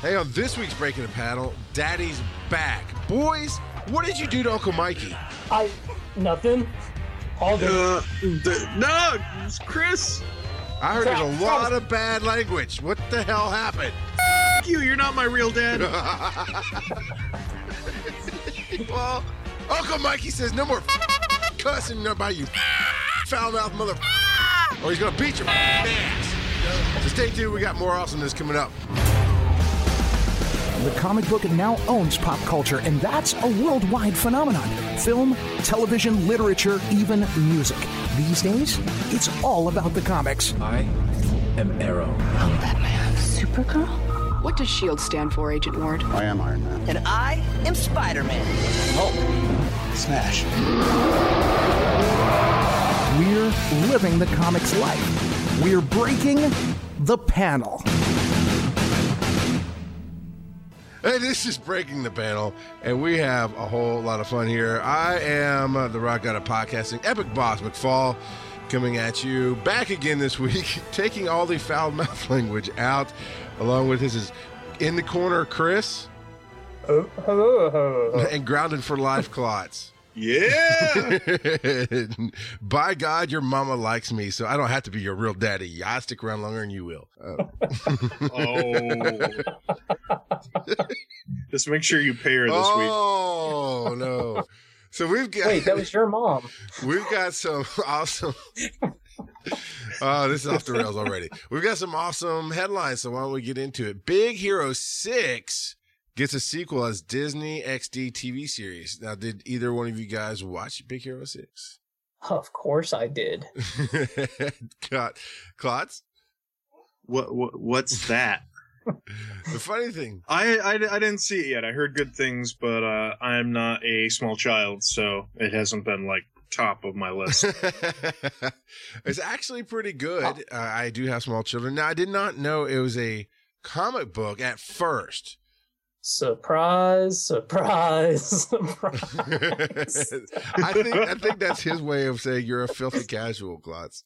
Hey, on this week's Breaking the Paddle, Daddy's back. Boys, what did you do to Uncle Mikey? Nothing. All good. No, it's Chris. I heard there's a lot of bad language. What the hell happened? F*** you, you're not my real dad. Well, Uncle Mikey says no more cussing about you foul-mouthed mother, or he's going to beat your ass. So stay tuned. We got more awesomeness coming up. The comic book now owns pop culture, and that's a worldwide phenomenon. Film, television, literature, even music. These days, it's all about the comics. I am Arrow. I'm Batman. Supergirl? What does S.H.I.E.L.D. stand for, Agent Ward? I am Iron Man. And I am Spider-Man. Hulk. Smash. We're living the comics life. We're breaking the panel. Hey, this is Breaking the Panel, and we have a whole lot of fun here. I am the Rock God of Podcasting, Epic Boss McFall, coming at you back again this week, taking all the foul mouth language out, along with his in the corner, Chris, and Grounded for Life, Klotz. Yeah. By God, your mama likes me, so I don't have to be your real daddy. I stick around longer than you will. Oh. Just make sure you pay her this week. Oh, no. So we've got... Wait, that was your mom. We've got some awesome... Oh, this is off the rails already. We've got some awesome headlines, so why don't we get into it? Big Hero 6 gets a sequel as Disney XD TV series. Now, did either one of you guys watch Big Hero 6? Of course I did. Klotz? What's that? The funny thing. I didn't see it yet. I heard good things, but I'm not a small child, so it hasn't been like top of my list. It's actually pretty good. I do have small children. Now, I did not know it was a comic book at first. Surprise, surprise, surprise. I think that's his way of saying you're a filthy casual, Klotz.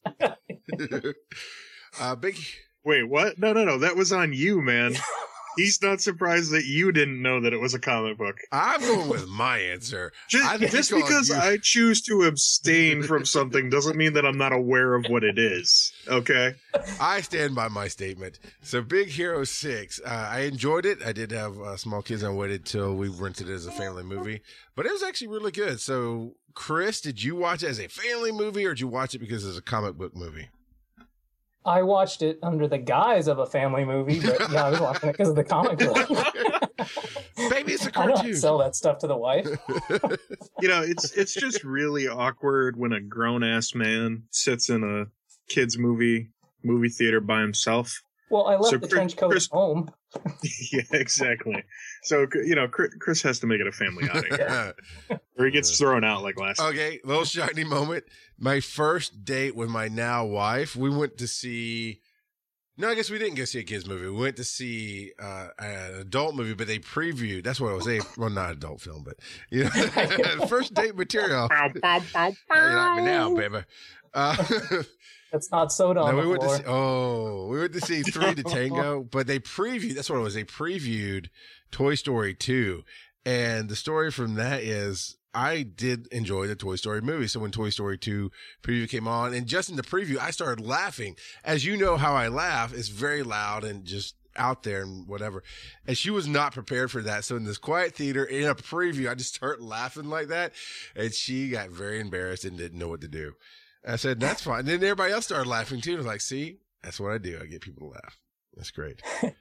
Big. Wait, what? No. That was on you, man. He's not surprised that you didn't know that it was a comic book. I'm going with my answer. Just because I choose to abstain from something doesn't mean that I'm not aware of what it is. Okay? I stand by my statement. So Big Hero 6, I enjoyed it. I did have small kids. I waited till we rented it as a family movie. But it was actually really good. So, Chris, did you watch it as a family movie or did you watch it because it's a comic book movie? I watched it under the guise of a family movie, but yeah, I was watching it because of the comic book. Baby, it's a I cartoon. don't sell that stuff to the wife. You know, it's just really awkward when a grown-ass man sits in a kid's movie theater by himself. Well, I left the trench coat at home. Yeah, exactly. So, you know, Chris has to make it a family outing. Or he gets thrown out like last time. Okay, little shiny moment. My first date with my now wife, we went to see... No, I guess we didn't go see a kids movie. We went to see an adult movie, but they previewed. That's what it was. Well, not an adult film, but you know, first date material. You like me now, baby. That's not soda on we the floor. we went to see 3 to Tango, but they previewed. That's what it was. They previewed Toy Story 2, and the story from that is I did enjoy the Toy Story movie. So when Toy Story 2 preview came on, and just in the preview, I started laughing. As you know how I laugh, it's very loud and just out there and whatever. And she was not prepared for that. So in this quiet theater, in a preview, I just started laughing like that. And she got very embarrassed and didn't know what to do. I said, that's fine. And then everybody else started laughing too. I was like, see, that's what I do. I get people to laugh. That's great.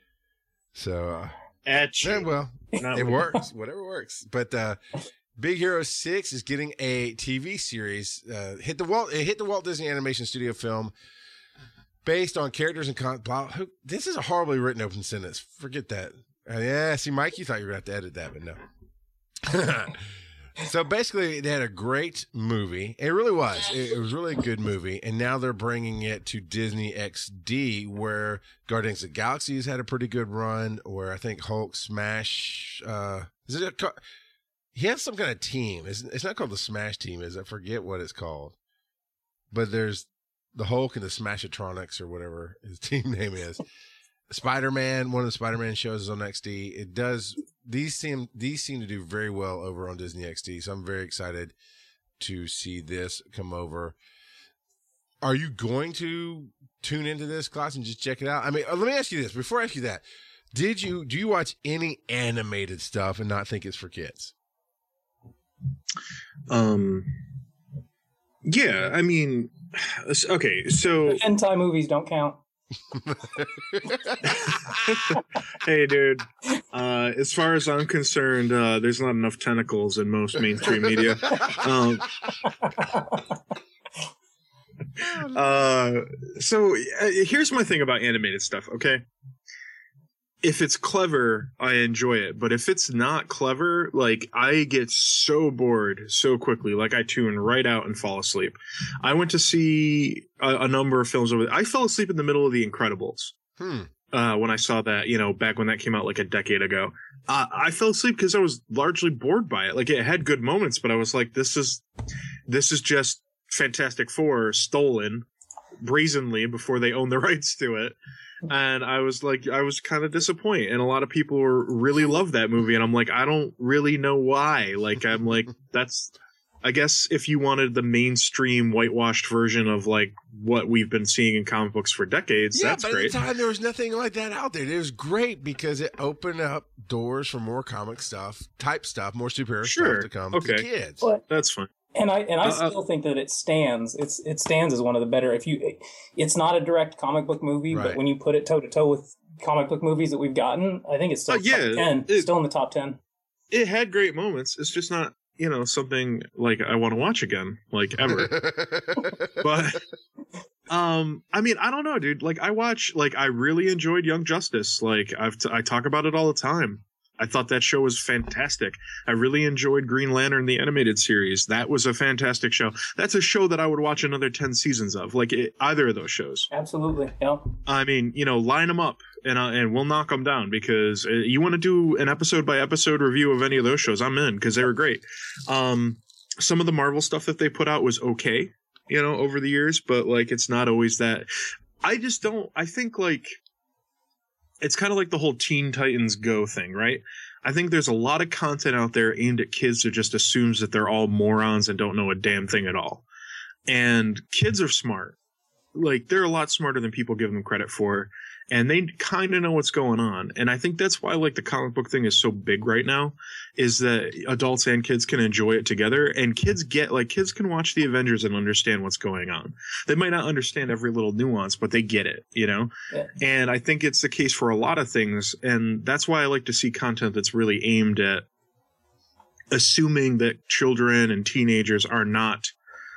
So, well, it works. Whatever works. But, Big Hero 6 is getting a TV series. It hit the Walt Disney Animation Studio film based on characters and this is a horribly written open sentence. Forget that. Yeah, see, Mike, you thought you were going to have to edit that, but no. So basically, they had a great movie. It really was. It was really a good movie. And now they're bringing it to Disney XD, where Guardians of the Galaxy has had a pretty good run, where I think Hulk Smash, he has some kind of team. It's not called the Smash Team, is it? I forget what it's called. But there's the Hulk and the Smashatronics or whatever his team name is. Spider-Man, one of the Spider-Man shows is on XD. It does these seem to do very well over on Disney XD, so I'm very excited to see this come over. Are you going to tune into this class and just check it out? I mean, let me ask you this before I ask you that. Do you watch any animated stuff and not think it's for kids? Yeah, I mean, okay, so hentai movies don't count. Hey, dude. As far as I'm concerned, there's not enough tentacles in most mainstream media. So here's my thing about animated stuff. Okay, if it's clever, I enjoy it. But if it's not clever, like, I get so bored so quickly. Like, I tune right out and fall asleep. I went to see a number of films over there. I fell asleep in the middle of The Incredibles. When I saw that, you know, back when that came out like a decade ago. I fell asleep because I was largely bored by it. Like, it had good moments, but I was like, this is just Fantastic Four stolen brazenly before they own the rights to it. And I was kind of disappointed. And a lot of people really love that movie. And I'm like, I don't really know why. Like, I'm like, I guess if you wanted the mainstream whitewashed version of like what we've been seeing in comic books for decades, that's great. At the time, there was nothing like that out there. It was great because it opened up doors for more comic stuff, more superhero stuff to come to kids. That's fine. And I still think that it stands. It stands as one of the better. It's not a direct comic book movie, but when you put it toe to toe with comic book movies that we've gotten, I think it's still top 10. Still in the top 10. It had great moments. It's just not, you know, something like I want to watch again, like ever. But I mean, I don't know, dude. Like, I really enjoyed Young Justice. Like, I talk about it all the time. I thought that show was fantastic. I really enjoyed Green Lantern, the animated series. That was a fantastic show. That's a show that I would watch another 10 seasons of, like either of those shows. Absolutely. Yeah. I mean, you know, line them up and we'll knock them down because you want to do an episode by episode review of any of those shows. I'm in because they were great. Some of the Marvel stuff that they put out was okay, you know, over the years, but like, it's not always that. I think like, it's kind of like the whole Teen Titans Go thing, right? I think there's a lot of content out there aimed at kids that just assumes that they're all morons and don't know a damn thing at all. And kids are smart. Like, they're a lot smarter than people give them credit for. And they kind of know what's going on. And I think that's why, like, the comic book thing is so big right now, is that adults and kids can enjoy it together. And kids can watch the Avengers and understand what's going on. They might not understand every little nuance, but they get it, you know? Yeah. And I think it's the case for a lot of things. And that's why I like to see content that's really aimed at assuming that children and teenagers are not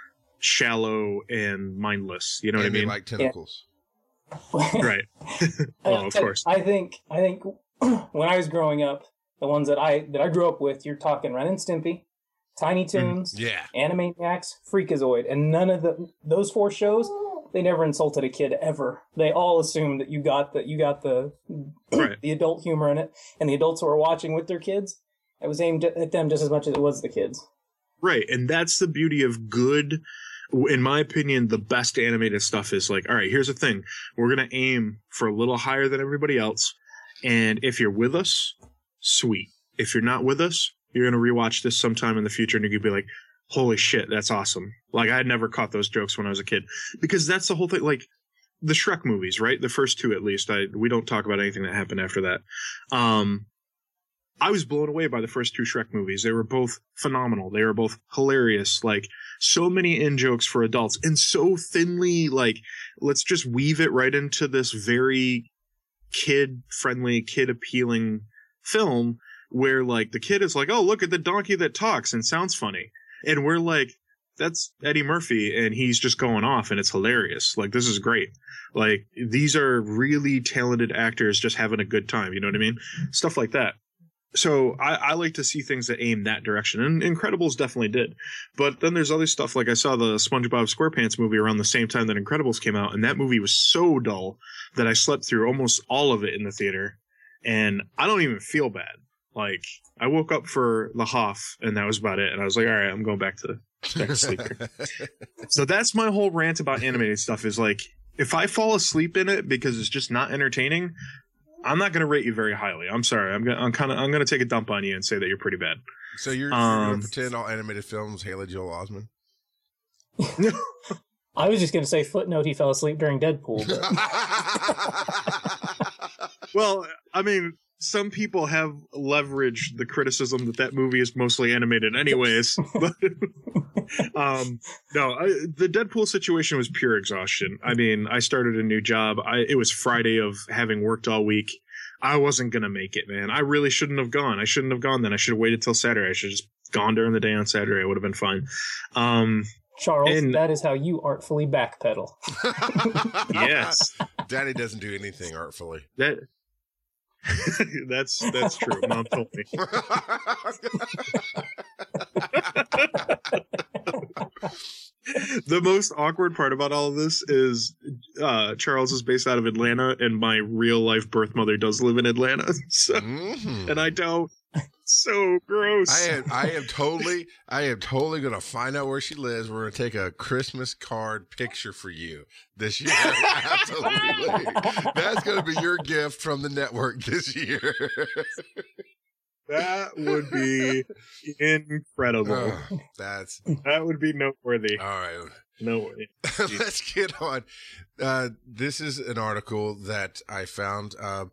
shallow and mindless. You know what I mean? They like tentacles. Yeah. Right. Well, of course. I think when I was growing up, the ones that I grew up with, you're talking Ren and Stimpy, Tiny Toons, Animaniacs, Freakazoid, and none of those 4 shows, they never insulted a kid ever. They all assumed that you got the the adult humor in it, and the adults who were watching with their kids, it was aimed at them just as much as it was the kids. Right, and that's the beauty of good. In my opinion, the best animated stuff is like, all right, here's the thing. We're going to aim for a little higher than everybody else. And if you're with us, sweet. If you're not with us, you're going to rewatch this sometime in the future and you're going to be like, holy shit, that's awesome. Like, I had never caught those jokes when I was a kid. Because that's the whole thing. Like, the Shrek movies, right? The first 2, at least. We don't talk about anything that happened after that. I was blown away by the first 2 Shrek movies. They were both phenomenal. They were both hilarious. Like, so many in-jokes for adults and so thinly, like, let's just weave it right into this very kid-friendly, kid-appealing film where, like, the kid is like, oh, look at the donkey that talks and sounds funny. And we're like, that's Eddie Murphy and he's just going off and it's hilarious. Like, this is great. Like, these are really talented actors just having a good time. You know what I mean? Stuff like that. So I like to see things that aim that direction, and Incredibles definitely did. But then there's other stuff, like I saw the SpongeBob SquarePants movie around the same time that Incredibles came out, and that movie was so dull that I slept through almost all of it in the theater, and I don't even feel bad. Like, I woke up for the Hoff, and that was about it, and I was like, all right, I'm going back to sleep here. So that's my whole rant about animated stuff is, like, if I fall asleep in it because it's just not entertaining, I'm not going to rate you very highly. I'm sorry. I'm going to take a dump on you and say that you're pretty bad. So you're going to pretend all animated films Haley Joel Osment? I was just going to say footnote. He fell asleep during Deadpool. But... Well, I mean, some people have leveraged the criticism that movie is mostly animated anyways. But, the Deadpool situation was pure exhaustion. I mean, I started a new job. It was Friday of having worked all week. I wasn't going to make it, man. I really shouldn't have gone. I shouldn't have gone then. I should have waited till Saturday. I should have just gone during the day on Saturday. It would have been fine. Charles, that is how you artfully backpedal. Yes. Daddy doesn't do anything artfully. That's true. Mom told me. The most awkward part about all of this is Charles is based out of Atlanta, and my real life birth mother does live in Atlanta. So, and I don't. So gross. I am totally gonna find out where she lives. We're gonna take a Christmas card picture for you this year. Absolutely. That's gonna be your gift from the network this year. That would be incredible. That would be noteworthy. All right. No. Let's get on. This is an article that I found.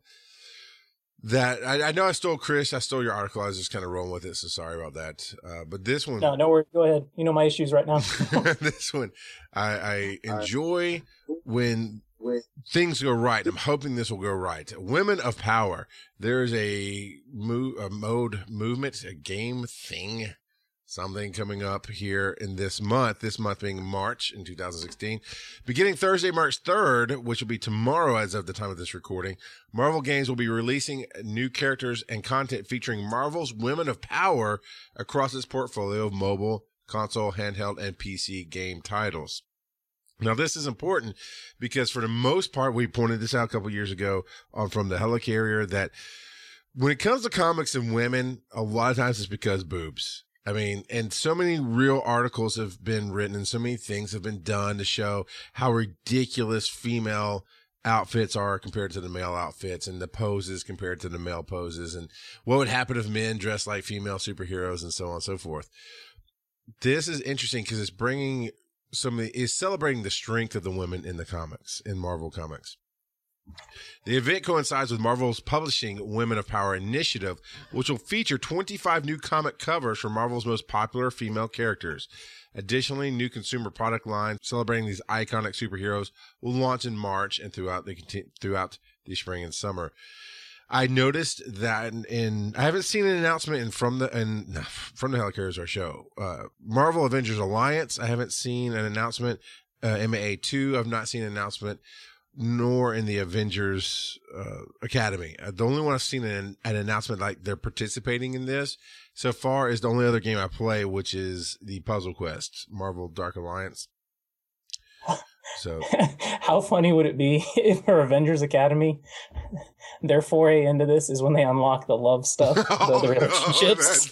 That I know I stole your article. I was just kind of rolling with it, so sorry about that. But this one, no worries. Go ahead. You know my issues right now. This one, I enjoy when things go right. I'm hoping this will go right. Women of Power. There is a movement, a game thing, something coming up here in this month being March in 2016. Beginning Thursday, March 3rd, which will be tomorrow as of the time of this recording, Marvel Games will be releasing new characters and content featuring Marvel's Women of Power across its portfolio of mobile, console, handheld, and PC game titles. Now, this is important because for the most part, we pointed this out a couple years ago from the Helicarrier that when it comes to comics and women, a lot of times it's because boobs. I mean, and so many real articles have been written and so many things have been done to show how ridiculous female outfits are compared to the male outfits and the poses compared to the male poses and what would happen if men dressed like female superheroes and so on and so forth. This is interesting because it's bringing is celebrating the strength of the women in the comics, in Marvel Comics. The event coincides with Marvel's publishing Women of Power initiative, which will feature 25 new comic covers for Marvel's most popular female characters. Additionally, new consumer product lines celebrating these iconic superheroes will launch in March and throughout the spring and summer. I noticed that I haven't seen an announcement from the Helicarriers, our show. Marvel Avengers Alliance, I haven't seen an announcement. MAA2, I've not seen an announcement, nor in the Avengers Academy. The only one I've seen an announcement like they're participating in this so far is the only other game I play, which is the Puzzle Quest, Marvel Dark Alliance. So, how funny would it be if for Avengers Academy, their foray into this is when they unlock the love stuff, the relationships?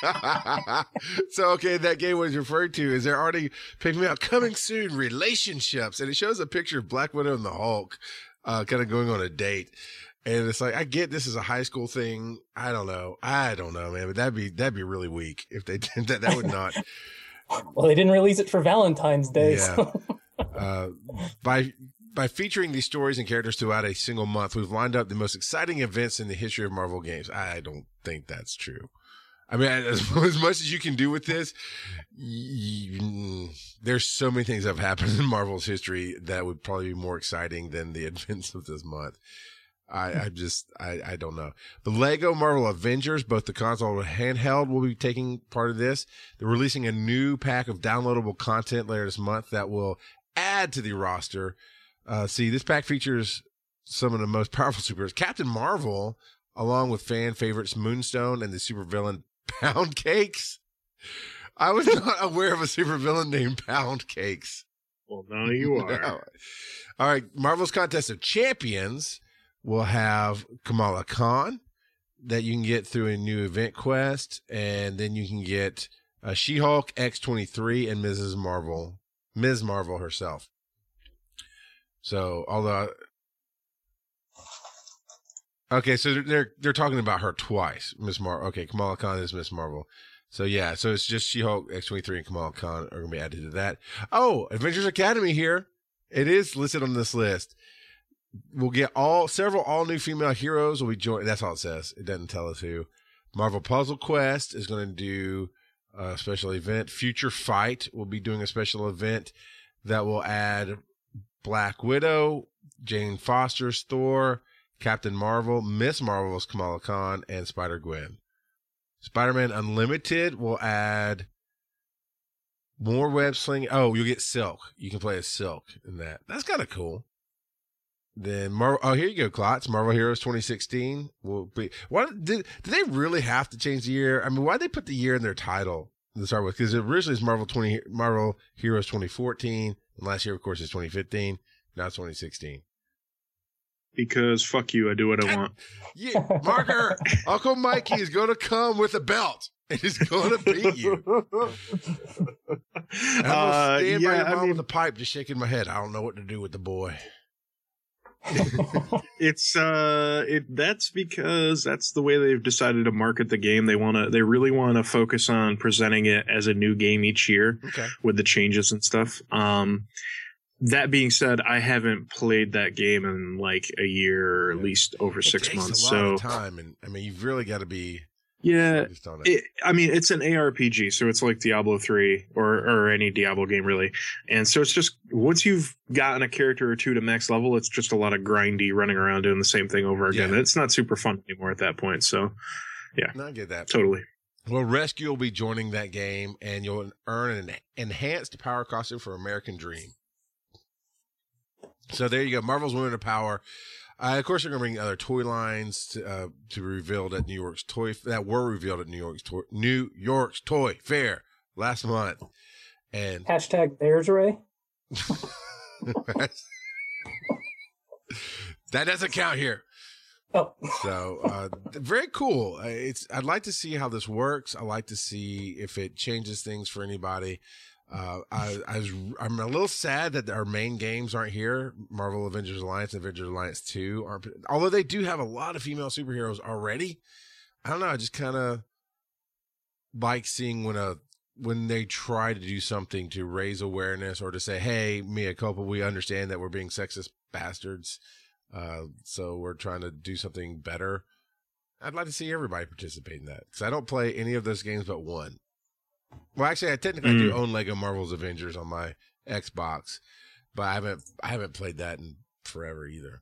So, okay, that game was referred to. Is they're already picking out coming soon relationships, and it shows a picture of Black Widow and the Hulk, kind of going on a date. And it's like, I get this is a high school thing. I don't know, man, but that'd be really weak if they did that. That would not. Well, they didn't release it for Valentine's Day. Yeah. So. By featuring these stories and characters throughout a single month, we've lined up the most exciting events in the history of Marvel games. I don't think that's true. I mean, as much as you can do with this, there's so many things that have happened in Marvel's history that would probably be more exciting than the events of this month. I don't know. The Lego Marvel Avengers, both the console and handheld, will be taking part of this. They're releasing a new pack of downloadable content later this month that will add to the roster. This pack features some of the most powerful superheroes. Captain Marvel, along with fan favorites Moonstone and the supervillain Pound Cakes. I was not aware of a supervillain named Pound Cakes. Well, now you are. No. All right. Marvel's Contest of Champions will have Kamala Khan that you can get through a new event quest. And then you can get She-Hulk, X-23, and Ms. Marvel herself. So, although Okay, so they're talking about her twice, Miss Marvel. Okay, Kamala Khan is Miss Marvel. So yeah, so it's just She-Hulk, X-23, and Kamala Khan are going to be added to that. Oh, Avengers Academy here. It is listed on this list. We'll get several all-new female heroes will be joined. That's all it says. It doesn't tell us who. Marvel Puzzle Quest is going to do a special event. Future Fight will be doing a special event that will add Black Widow, Jane Foster's Thor, Captain Marvel, Miss Marvel's Kamala Khan, and Spider-Gwen. Spider-Man Unlimited will add more web sling. Oh, you'll get Silk. You can play as Silk in that. That's kind of cool. Then Marvel. Oh, here you go, Klotz. Marvel Heroes 2016 will be. What did they really have to change the year? I mean, why did they put the year in their title to start with? Because originally it's Marvel Heroes 2014, and last year, of course, is 2015. Now it's 2016. Because fuck you, I do what I want. Yeah, Marker, Uncle Mikey is going to come with a belt and he's going to beat you. I'm going to stand by your mom with a pipe, just shaking my head. I don't know what to do with the boy. That's because that's the way they've decided to market the game. They really want to focus on presenting it as a new game each year, with the changes and stuff. That being said, I haven't played that game in like a year or at least over 6 months. It takes a lot of time, and I mean, you've really got to be. Yeah, it's an ARPG, so it's like Diablo 3 or any Diablo game really. And so it's just once you've gotten a character or two to max level, it's just a lot of grindy running around doing the same thing over again. It's not super fun anymore at that point. So, yeah, I get that totally. Well, Rescue will be joining that game, and you'll earn an enhanced power costume for American Dream. So there you go. Marvel's Women of Power. Of course, they're going to bring other toy lines to be revealed at New York's that were revealed at New York's Toy Fair last month. And hashtag Bears Ray. That doesn't count here. Oh, so very cool. I'd like to see how this works. I like to see if it changes things for anybody. I'm a little sad that our main games aren't here. Marvel Avengers Alliance and Avengers Alliance 2 aren't, although they do have a lot of female superheroes already. I don't know. I just kind of like seeing when they try to do something to raise awareness or to say, hey, mea culpa, we understand that we're being sexist bastards. So we're trying to do something better. I'd like to see everybody participate in that because I don't play any of those games but one. Well, actually, I technically do own Lego Marvel's Avengers on my Xbox, but I haven't played that in forever either.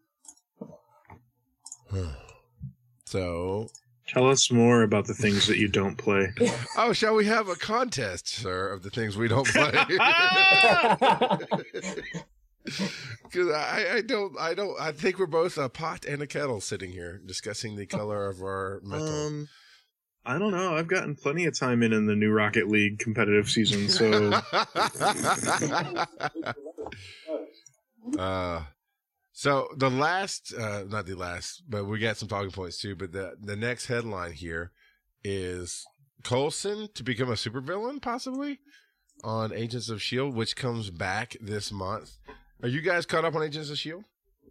So, tell us more about the things that you don't play. Oh, shall we have a contest, sir, of the things we don't play? Because I think we're both a pot and a kettle sitting here discussing the color of our metal. I don't know. I've gotten plenty of time in the new Rocket League competitive season, so. So the last, not the last, but we got some talking points too. But the next headline here is Coulson to become a supervillain, possibly on Agents of S.H.I.E.L.D., which comes back this month. Are you guys caught up on Agents of S.H.I.E.L.D.?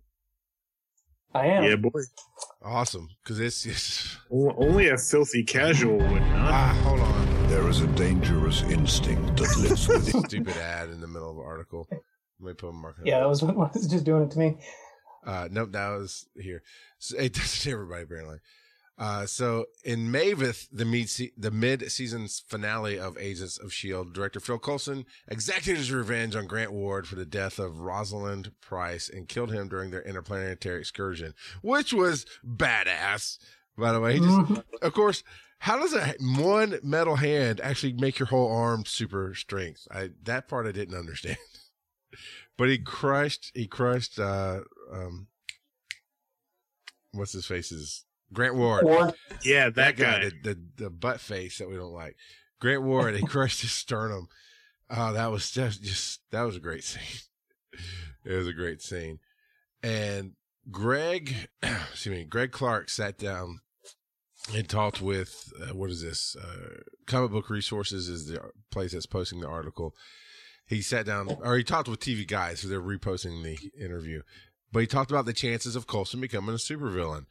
I am. Yeah, boy. Awesome, because it's only a filthy casual would not. Hold on. There is a dangerous instinct that lives within. Stupid ad in the middle of the article. Let me put a mark on that was what was just doing it to me. Nope, that was here. So it does to everybody apparently. So in Mavis, the mid-season finale of Agents of S.H.I.E.L.D., director Phil Coulson exacted his revenge on Grant Ward for the death of Rosalind Price and killed him during their interplanetary excursion, which was badass, by the way. Of course, how does one metal hand actually make your whole arm super strength? That part I didn't understand. But he crushed, what's his face's? Grant Ward. Yeah, that guy. The butt face that we don't like. Grant Ward, he crushed his sternum. Oh, that was that was a great scene. It was a great scene. And Greg Clark sat down and talked with, Comic Book Resources is the place that's posting the article. He sat down, or he talked with TV Guide, so they're reposting the interview. But he talked about the chances of Coulson becoming a supervillain.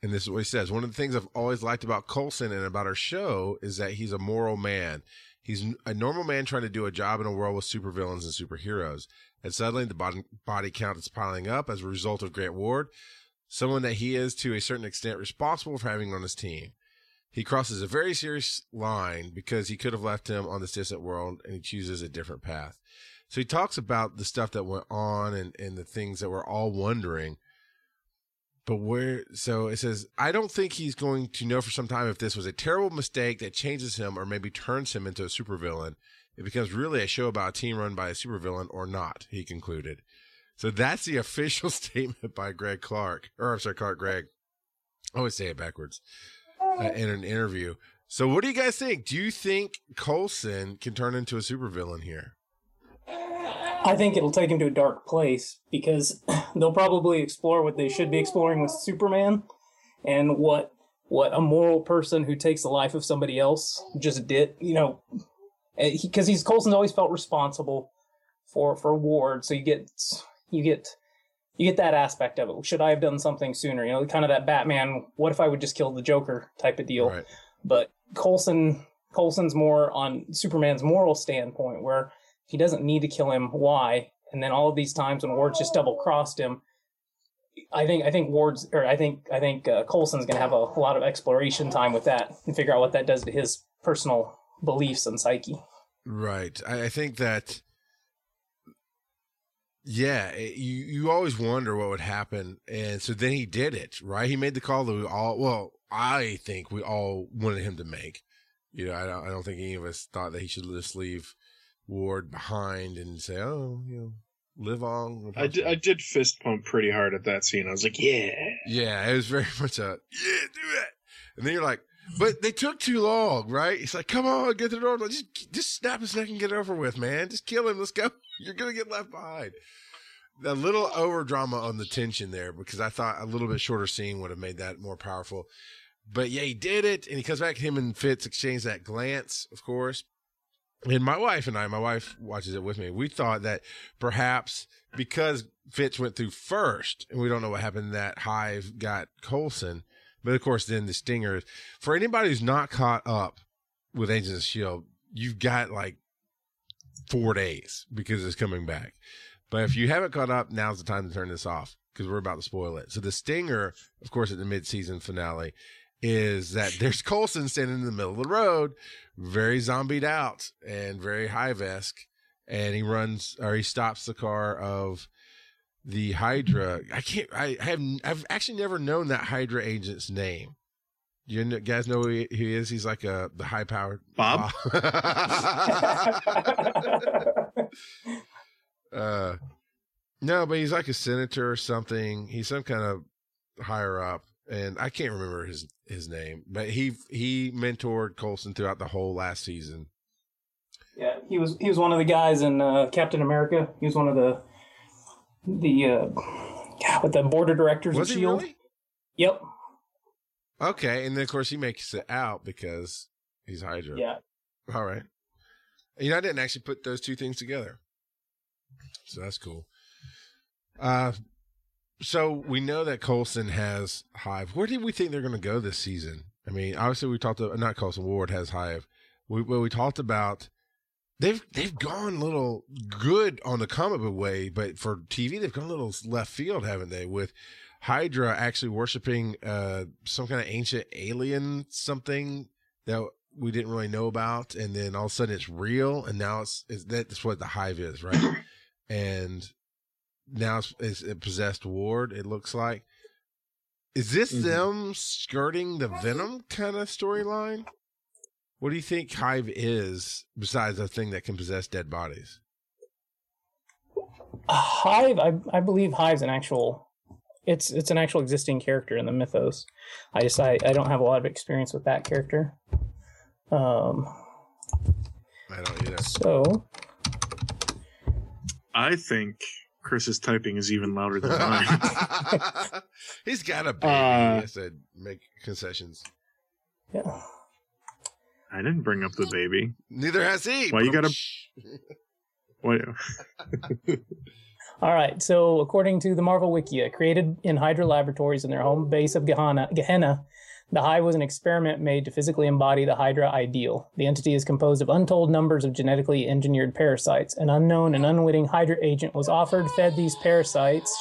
and this is what he says, one of the things I've always liked about Coulson and about our show is that he's a moral man. He's a normal man trying to do a job in a world with supervillains and superheroes. And suddenly the body count is piling up as a result of Grant Ward, someone that he is to a certain extent responsible for having on his team. He crosses a very serious line because he could have left him on this distant world, and he chooses a different path. So he talks about the stuff that went on and the things that we're all wondering. But so it says, I don't think he's going to know for some time if this was a terrible mistake that changes him or maybe turns him into a supervillain. It becomes really a show about a team run by a supervillain or not, he concluded. So that's the official statement by Clark Gregg. I always say it backwards in an interview. So what do you guys think? Do you think Coulson can turn into a supervillain here? I think it'll take him to a dark place because they'll probably explore what they should be exploring with Superman and what a moral person who takes the life of somebody else just did, because Coulson's always felt responsible for Ward. So you get that aspect of it. Should I have done something sooner? Kind of that Batman, what if I would just kill the Joker type of deal. Right. But Coulson's more on Superman's moral standpoint where he doesn't need to kill him. Why? And then all of these times when Ward's just double crossed him, I think Coulson's going to have a lot of exploration time with that and figure out what that does to his personal beliefs and psyche. Right. I think that, yeah, you always wonder what would happen. And so then he did it, right? He made the call that I think we all wanted him to make. I don't think any of us thought that he should just leave Ward behind and say, live on. I did fist pump pretty hard at that scene. I was like, yeah. Yeah, it was very much do it. And then you're like, but they took too long, right? It's like, come on, get to the door. Just snap his neck and get it over with, man. Just kill him. Let's go. You're going to get left behind. A little over drama on the tension there because I thought a little bit shorter scene would have made that more powerful. But yeah, he did it. And he comes back, him and Fitz exchange that glance, of course. And my wife watches it with me. We thought that perhaps because Fitz went through first, and we don't know what happened, that Hive got Coulson. But of course, then the Stingers. For anybody who's not caught up with Agents of S.H.I.E.L.D., you've got like 4 days because it's coming back. But if you haven't caught up, now's the time to turn this off because we're about to spoil it. So the stinger, of course, at the mid-season finale is that there's Coulson standing in the middle of the road, very zombied out and very Hive-esque, and he stops the car of the Hydra. I've actually never known that Hydra agent's name. You guys know who he is? He's like the high-powered Bob. No, but he's like a senator or something. He's some kind of higher up. And I can't remember his name, but he mentored Coulson throughout the whole last season. Yeah, he was one of the guys in Captain America. He was one of the board of directors of S.H.I.E.L.D. Really? Yep. Okay, and then of course he makes it out because he's Hydra. Yeah. All right. I didn't actually put those two things together, so that's cool. So we know that Coulson has Hive. Where do we think they're going to go this season? I mean, obviously we talked about, not Coulson, Ward has Hive. We talked about, they've gone a little good on the comic book way, but for TV, they've gone a little left field, haven't they? With Hydra actually worshiping some kind of ancient alien something that we didn't really know about. And then all of a sudden it's real. And now that's what the Hive is, right? And now it's possessed Ward, it looks like. Is this them skirting the Venom kind of storyline? What do you think Hive is besides a thing that can possess dead bodies? Hive, I believe Hive's an actual, it's an actual existing character in the mythos. I don't have a lot of experience with that character. I don't either. So I think Chris's typing is even louder than mine. He's got a baby. He has to make concessions. Yeah. I didn't bring up the baby. Neither has he. Why you gotta? Why? All right. So, according to the Marvel Wikia, created in Hydra Laboratories in their home base of Gehenna, the Hive was an experiment made to physically embody the Hydra ideal. The entity is composed of untold numbers of genetically engineered parasites. An unknown and unwitting Hydra agent was offered, fed these parasites.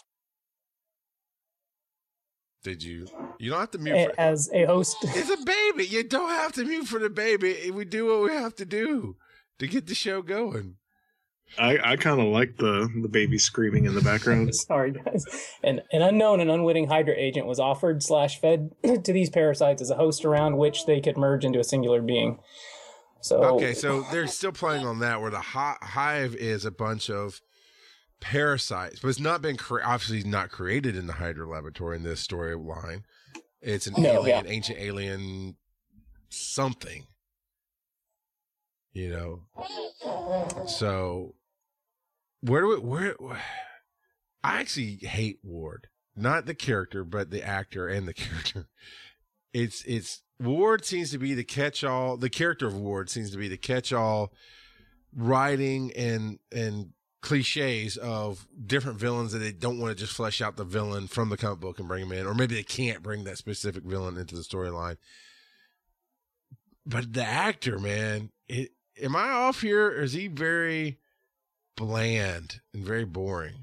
Did you? You don't have to mute as a host. It's a baby. You don't have to mute for the baby. We do what we have to do to get the show going. I kind of like the baby screaming in the background. Sorry, guys. An unknown and unwitting Hydra agent was offered / fed to these parasites as a host around which they could merge into a singular being. So okay, so they're still playing on that, where the Hive is a bunch of parasites, but it's not been obviously not created in the Hydra laboratory in this storyline. It's an ancient alien something, you know. So where I actually hate Ward, not the character, but the actor and the character. It's Ward seems to be the catch-all. The character of Ward seems to be the catch-all writing and cliches of different villains that they don't want to just flesh out the villain from the comic book and bring him in, or maybe they can't bring that specific villain into the storyline. But the actor, man, am I off here, or is he very bland and very boring?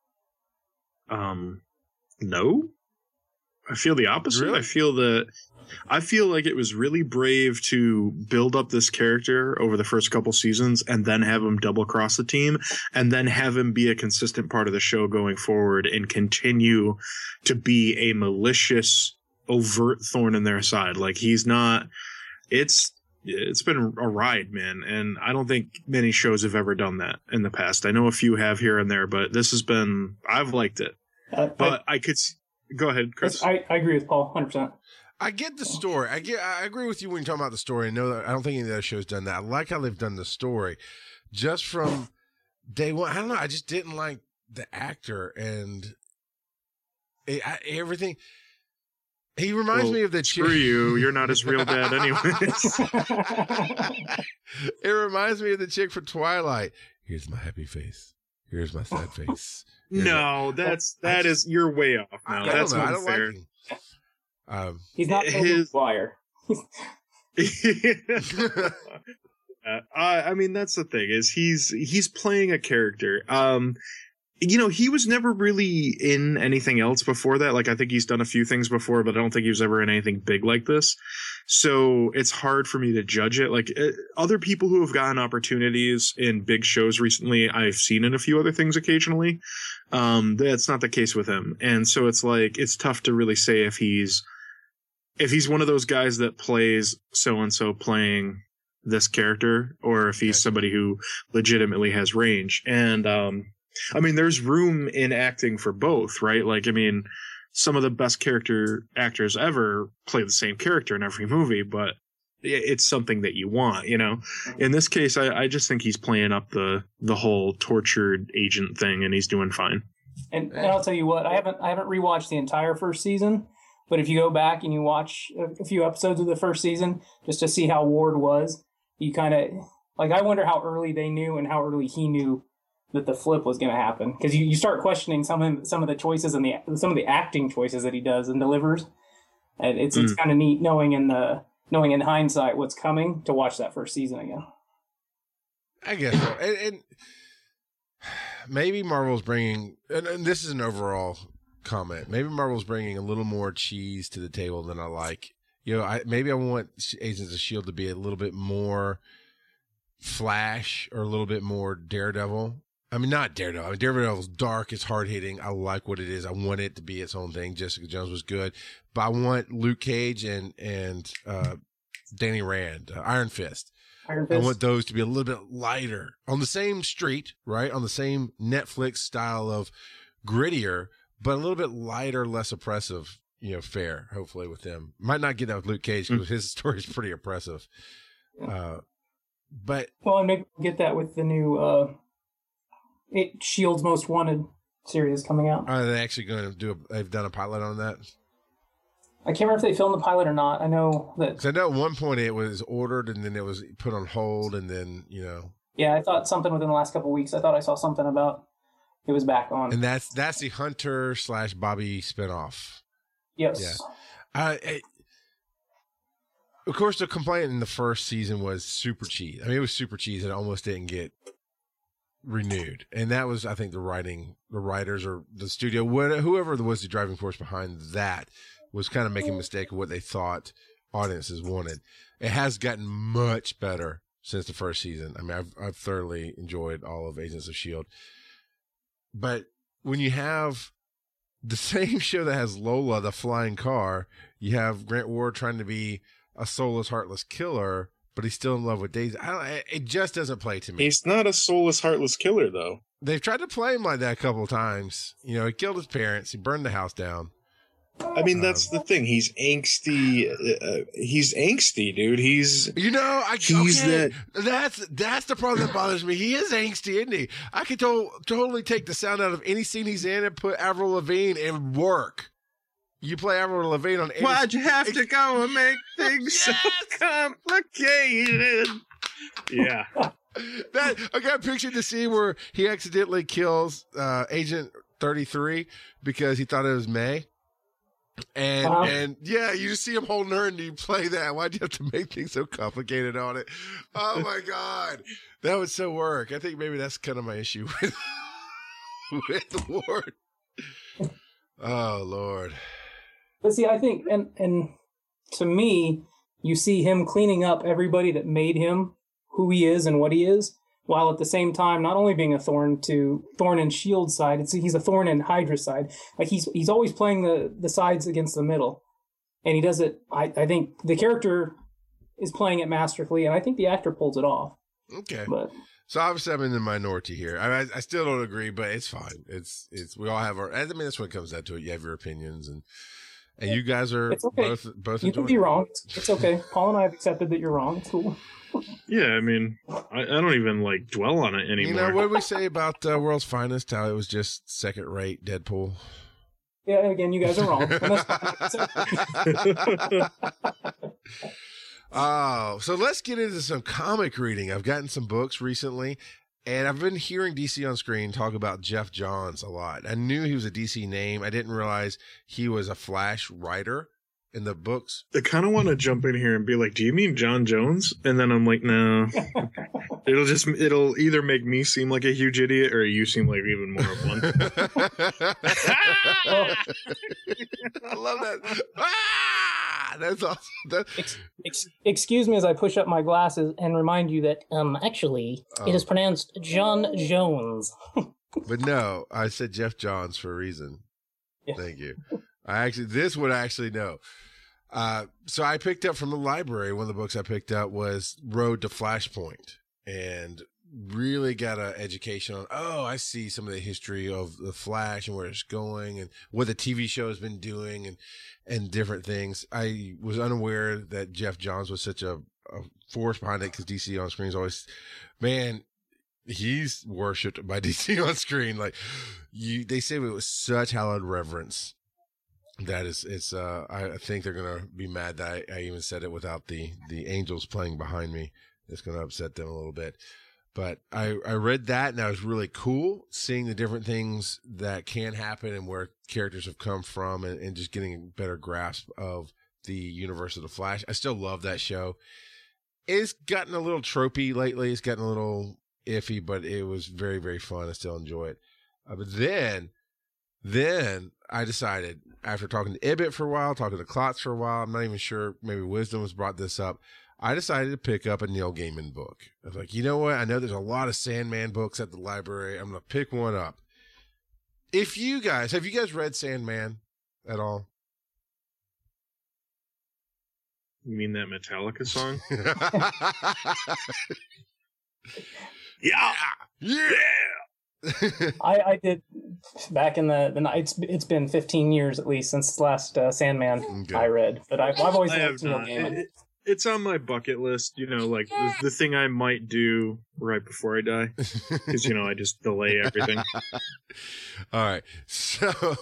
No. I feel the opposite. Really? I feel like it was really brave to build up this character over the first couple seasons and then have him double cross the team and then have him be a consistent part of the show going forward and continue to be a malicious, overt thorn in their side. Like, he's not, it's been a ride, man. And I don't think many shows have ever done that in the past. I know a few have here and there, but this has been, I've liked it. But I could, go ahead, Chris. I agree with Paul 100%. I get the story. I agree with you when you're talking about the story. I know that I don't think any of the other shows done that. I like how they've done the story. Just from day one, I don't know. I just didn't like the actor and everything. He reminds me of the chick. Screw you. You're not his real dad anyways. It reminds me of the chick from Twilight. Here's my happy face. Here's my sad face. No, you're way off now. That's not fair. Like he's not his wire. I mean, that's the thing, is he's playing a character. You know, he was never really in anything else before that. Like, I think he's done a few things before, but I don't think he was ever in anything big like this. So it's hard for me to judge it. Like, other people who have gotten opportunities in big shows recently, I've seen in a few other things occasionally. That's not the case with him. And so it's like, it's tough to really say if he's one of those guys that plays so-and-so playing this character, or if he's somebody who legitimately has range. And, I mean, there's room in acting for both, right? Like, I mean, some of the best character actors ever play the same character in every movie, but it's something that you want, you know? In this case, I just think he's playing up the whole tortured agent thing, and he's doing fine. And I'll tell you what, I haven't rewatched the entire first season, but if you go back and you watch a few episodes of the first season just to see how Ward was, you kind of, like, I wonder how early they knew and how early he knew that the flip was going to happen, because you start questioning some of the choices and some of the acting choices that he does and delivers, and it's kind of neat knowing in hindsight what's coming to watch that first season again. I guess so. And maybe Marvel's bringing, and this is an overall comment, maybe Marvel's bringing a little more cheese to the table than I like. You know, maybe I want Agents of S.H.I.E.L.D. to be a little bit more Flash or a little bit more Daredevil. I mean, not Daredevil. I mean, Daredevil's dark. It's hard hitting. I like what it is. I want it to be its own thing. Jessica Jones was good, but I want Luke Cage and Danny Rand, Iron Fist. I want those to be a little bit lighter, on the same street, right? On the same Netflix style of grittier, but a little bit lighter, less oppressive, you know, fare, hopefully, with them. Might not get that with Luke Cage because his story is pretty oppressive. But and maybe we'll get that with the new S.H.I.E.L.D.'s Most Wanted series coming out. Are they actually going to do they've done a pilot on that? I can't remember if they filmed the pilot or not. I know that. Because I know at one point it was ordered and then it was put on hold, and then, you know. Yeah, I thought something within the last couple of weeks. I thought I saw something about it was back on. And that's the Hunter / Bobby spinoff. Yes. Yeah. Of course, the complaint in the first season was super cheese. I mean, it was super cheese, and it almost didn't get renewed. And that was, I think, the writers, or the studio, whoever was the driving force behind that, was kind of making a mistake of what they thought audiences wanted. It has gotten much better since the first season. I mean, I've thoroughly enjoyed all of Agents of S.H.I.E.L.D. But when you have the same show that has Lola, the flying car, you have Grant Ward trying to be a soulless, heartless killer, but he's still in love with Daisy. It just doesn't play to me. He's not a soulless, heartless killer, though. They've tried to play him like that a couple of times. You know, he killed his parents. He burned the house down. I mean, that's the thing. He's angsty. He's angsty, dude. That's the problem that bothers me. He is angsty, isn't he? I could totally take the sound out of any scene he's in and put Avril Lavigne and work. You play Avril Lavigne on any... Why'd you have to go and make things so complicated? Yeah. I got pictured the scene where he accidentally kills Agent 33 because he thought it was May. And yeah, you just see him holding her and you play that. Why'd you have to make things so complicated on it? Oh my God. That would so work. I think maybe that's kind of my issue with Ward. Oh Lord. But see, I think, and to me, you see him cleaning up everybody that made him who he is and what he is, while at the same time not only being a thorn in S.H.I.E.L.D.'s side, he's a thorn in Hydra's side. Like he's always playing the sides against the middle, and he does it. I think the character is playing it masterfully, and I think the actor pulls it off. Okay, so obviously I'm in the minority here. I still don't agree, but it's fine. It's we all have our. I mean, that's what it comes down to it. You have your opinions, and you guys are okay. both. You can be wrong. It's okay. Paul and I have accepted that you're wrong. It's cool. Yeah, I mean, I don't even dwell on it anymore. You know, what did we say about World's Finest? How it was just second-rate Deadpool. Yeah, again, you guys are wrong. So let's get into some comic reading. I've gotten some books recently, and I've been hearing DC on Screen talk about Geoff Johns a lot. I knew he was a DC name. I didn't realize he was a Flash writer in the books. I kind of want to jump in here and be like, do you mean John Jones? And then I'm like, no. It'll either make me seem like a huge idiot or you seem like even more of one. I love that. That's awesome. Excuse me as I push up my glasses and remind you that actually it is pronounced John Jones. But no, I said Geoff Johns for a reason. Yeah. Thank you. This would actually know. So I picked up from the library. One of the books I picked up was Road to Flashpoint, and really got an education on, I see some of the history of the Flash and where it's going and what the TV show has been doing and different things. I was unaware that Geoff Johns was such a force behind it, because DC on Screen is always, man, he's worshipped by DC on Screen. Like they say it with such hallowed reverence. That it's I think they're gonna be mad that I even said it without the angels playing behind me. It's gonna upset them a little bit. But I read that, and that was really cool, seeing the different things that can happen and where characters have come from, and just getting a better grasp of the universe of the Flash. I still love that show. It's gotten a little tropey lately. It's gotten a little iffy, but it was very, very fun. I still enjoy it. But then I decided, after talking to Ibbott for a while, talking to Klotz for a while, I'm not even sure, maybe Wisdom has brought this up, I decided to pick up a Neil Gaiman book. I was like, you know what? I know there's a lot of Sandman books at the library. I'm going to pick one up. Have you guys read Sandman at all? You mean that Metallica song? Yeah. I did back in the night. It's been 15 years at least since the last Sandman I read, but I've always loved Neil Gaiman. It's on my bucket list, like the thing I might do right before I die, because I just delay everything. All right, so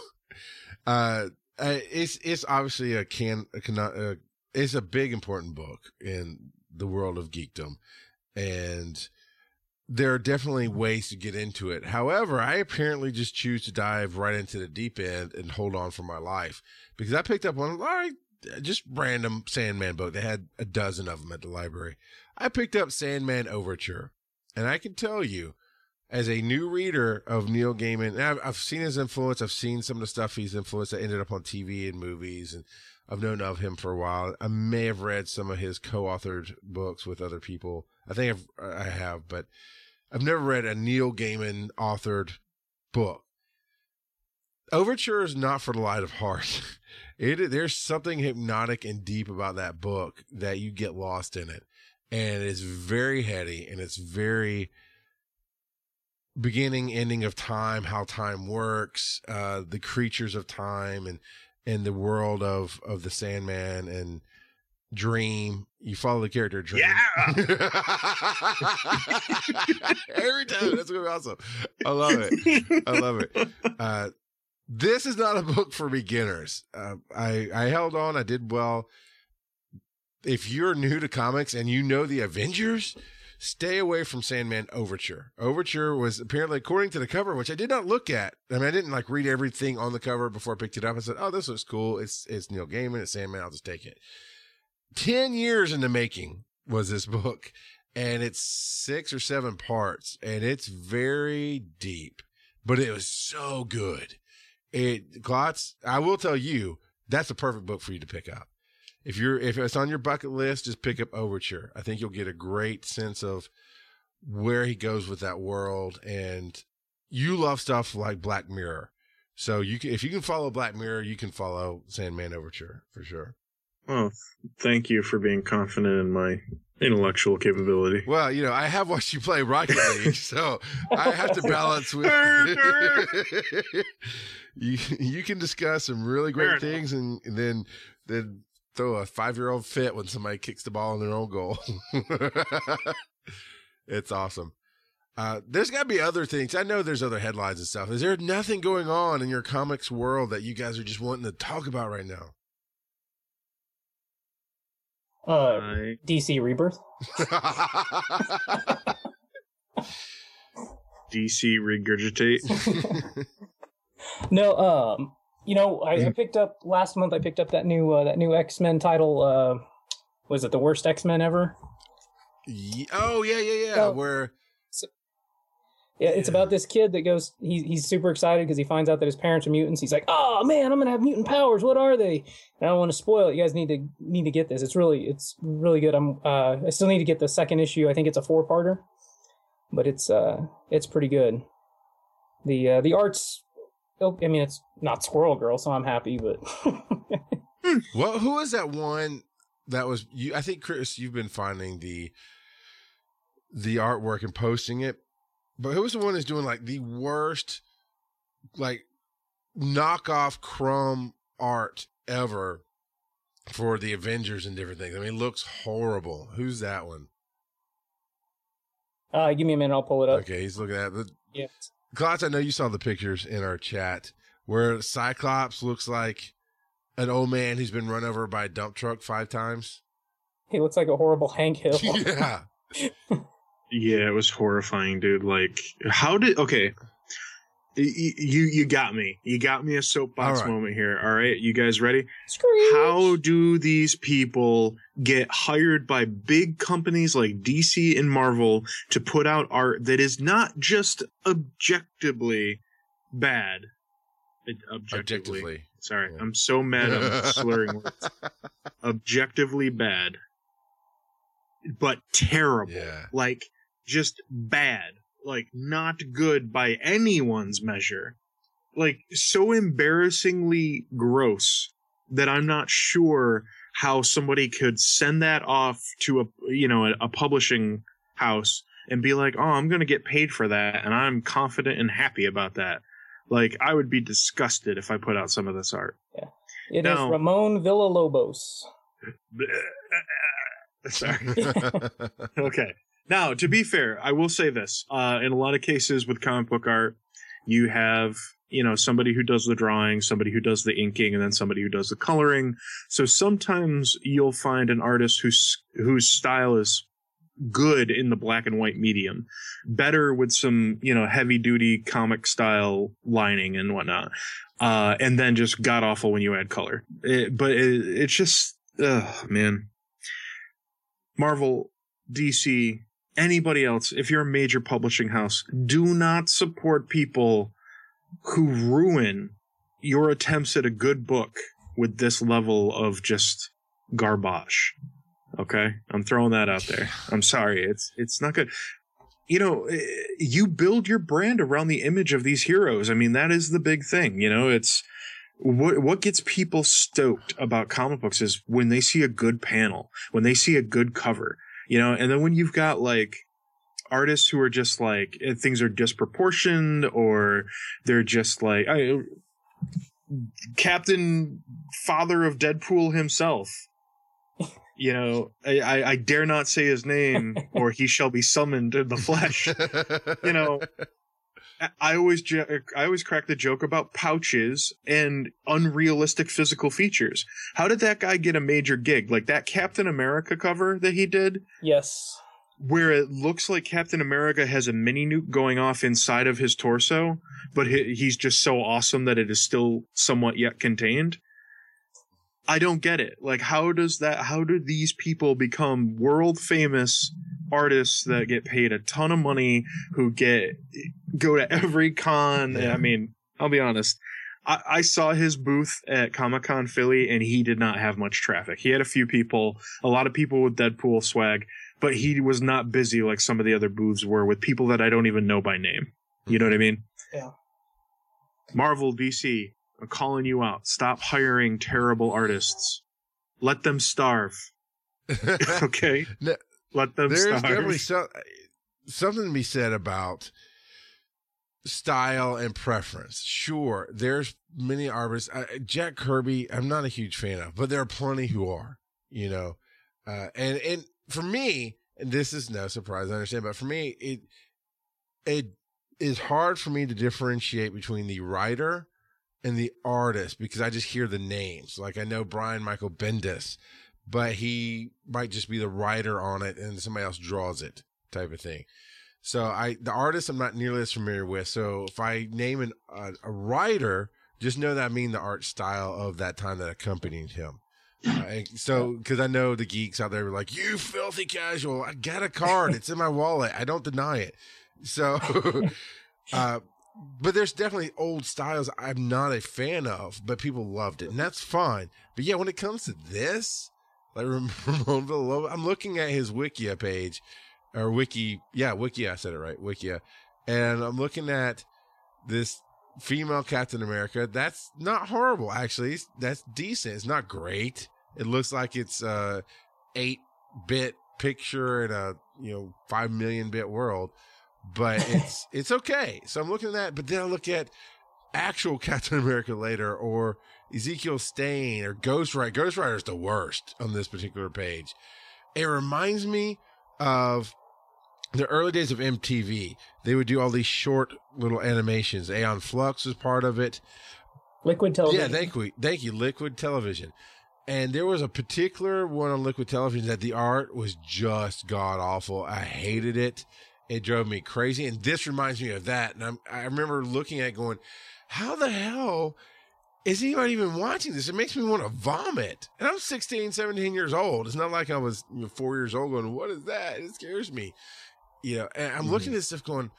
it's obviously it's a big important book in the world of geekdom, and there are definitely ways to get into it. However, I apparently just choose to dive right into the deep end and hold on for my life, because I picked up one, just random Sandman book. They had a dozen of them at the library. I picked up Sandman Overture, and I can tell you, as a new reader of Neil Gaiman, and I've seen his influence. I've seen some of the stuff he's influenced that ended up on TV and movies, and I've known of him for a while. I may have read some of his co-authored books with other people. I think I have, but I've never read a Neil Gaiman authored book. Overture is not for the light of heart. There's something hypnotic and deep about that book that you get lost in it. And it's very heady, and it's very beginning, ending of time, how time works, the creatures of time, and the world of the Sandman and Dream. You follow the character Dream. Yeah. Every time. That's gonna be awesome. I love it. This is not a book for beginners. I held on. I did well. If you're new to comics and you know the Avengers, stay away from Sandman Overture. Overture was apparently, according to the cover, which I did not look at. I mean, I didn't read everything on the cover before I picked it up. I said, "Oh, this looks cool. It's Neil Gaiman. It's Sandman. I'll just take it." 10 years in the making was this book, and it's 6 or 7 parts, and it's very deep, but it was so good. Klotz, I will tell you, that's a perfect book for you to pick up. If it's on your bucket list, just pick up Overture. I think you'll get a great sense of where he goes with that world, and you love stuff like Black Mirror. So if you can follow Black Mirror, you can follow Sandman Overture for sure. Oh, thank you for being confident in my intellectual capability. Well, I have watched you play Rocket League, so I have to balance with you can discuss some really great things and then throw a 5-year-old fit when somebody kicks the ball in their own goal. It's awesome. There's got to be other things. I know there's other headlines and stuff. Is there nothing going on in your comics world that you guys are just wanting to talk about right now? DC Rebirth. DC Regurgitate. No, I picked up last month. I picked up that new X-Men title. Was it the worst X-Men ever? Oh yeah. It's about this kid that goes. He's super excited because he finds out that his parents are mutants. He's like, "Oh man, I'm gonna have mutant powers. What are they?" And I don't want to spoil it. You guys need to get this. It's really good. I still need to get the second issue. I think it's a 4-parter, but it's pretty good. The art's. I mean, it's not Squirrel Girl, so I'm happy. But well, who is that one that was you? I think Chris, you've been finding the artwork and posting it. But who was the one that's doing the worst, knockoff crumb art ever for the Avengers and different things? I mean, it looks horrible. Who's that one? Give me a minute. I'll pull it up. Okay, he's looking at it. Yeah. Klotz, I know you saw the pictures in our chat where Cyclops looks like an old man who's been run over by a dump truck 5 times. He looks like a horrible Hank Hill. Yeah. Yeah, it was horrifying, dude. Okay. You got me. You got me a soapbox moment here. All right, you guys ready? Screech. How do these people get hired by big companies like DC and Marvel to put out art that is not just objectively bad? Objectively. Sorry, yeah. I'm so mad I'm slurring words. Objectively bad. But terrible. Yeah. Just bad. Not good by anyone's measure. So embarrassingly gross that I'm not sure how somebody could send that off to a publishing house and be like, "Oh, I'm going to get paid for that, and I'm confident and happy about that." I would be disgusted if I put out some of this art. Yeah. It is Ramon Villalobos. Sorry. Okay. Now, to be fair, I will say this. In a lot of cases with comic book art, you have, somebody who does the drawing, somebody who does the inking, and then somebody who does the coloring. So sometimes you'll find an artist whose style is good in the black and white medium, better with some, heavy duty comic style lining and whatnot. And then just god awful when you add color. It's just, man. Marvel, DC, anybody else, if you're a major publishing house, do not support people who ruin your attempts at a good book with this level of just garbage. Okay? I'm throwing that out there. I'm sorry. It's not good. You build your brand around the image of these heroes. I mean, that is the big thing. It's what gets people stoked about comic books is when they see a good panel, when they see a good cover, and then when you've got like artists who are just like, things are disproportioned, or they're just like, Captain Father of Deadpool himself. I dare not say his name, or he shall be summoned in the flesh. I always crack the joke about pouches and unrealistic physical features. How did that guy get a major gig? Like that Captain America cover that he did? Yes. Where it looks like Captain America has a mini nuke going off inside of his torso, but he's just so awesome that it is still somewhat yet contained. I don't get it. Like, how do these people become world famous artists that get paid a ton of money, who go to every con? Yeah. I mean, I'll be honest. I saw his booth at Comic-Con Philly, and he did not have much traffic. He had a lot of people with Deadpool swag, but he was not busy like some of the other booths were with people that I don't even know by name. You know what I mean? Yeah. Marvel, DC, I'm calling you out. Stop hiring terrible artists. Let them starve. Okay? Let them starve. There's definitely something to be said about style and preference. Sure, there's many artists. Jack Kirby, I'm not a huge fan of, but there are plenty who are, and for me, and this is no surprise, I understand, but for me, it is hard for me to differentiate between the writer and the artist, because I just hear the names. Like, I know Brian Michael Bendis, but he might just be the writer on it and somebody else draws it, type of thing. So the artist I'm not nearly as familiar with. So if I name a writer, just know that I mean the art style of that time that accompanied him. Because I know the geeks out there were like, "You filthy casual, I got a card. It's in my wallet. I don't deny it." So, but there's definitely old styles I'm not a fan of, but people loved it, and that's fine. But yeah, when it comes to this, like Ramon Villalobos, I'm looking at his Wikia page, or Wikia, I said it right, Wikia, and I'm looking at this female Captain America. That's not horrible, actually. That's decent. It's not great. It looks like it's a 8-bit picture in a 5 million bit world. But it's okay. So I'm looking at that, but then I look at actual Captain America later, or Ezekiel Stane, or Ghost Rider. Ghost Rider is the worst on this particular page. It reminds me of the early days of MTV. They would do all these short little animations. Aeon Flux was part of it. Liquid Television. Yeah, thank you, Liquid Television. And there was a particular one on Liquid Television that the art was just god awful. I hated it. It drove me crazy. And this reminds me of that. And I remember looking at it going, how the hell is anybody even watching this? It makes me want to vomit. And I'm 16, 17 years old. It's not like I was 4 years old going, what is that? It scares me. And I'm looking at this stuff going,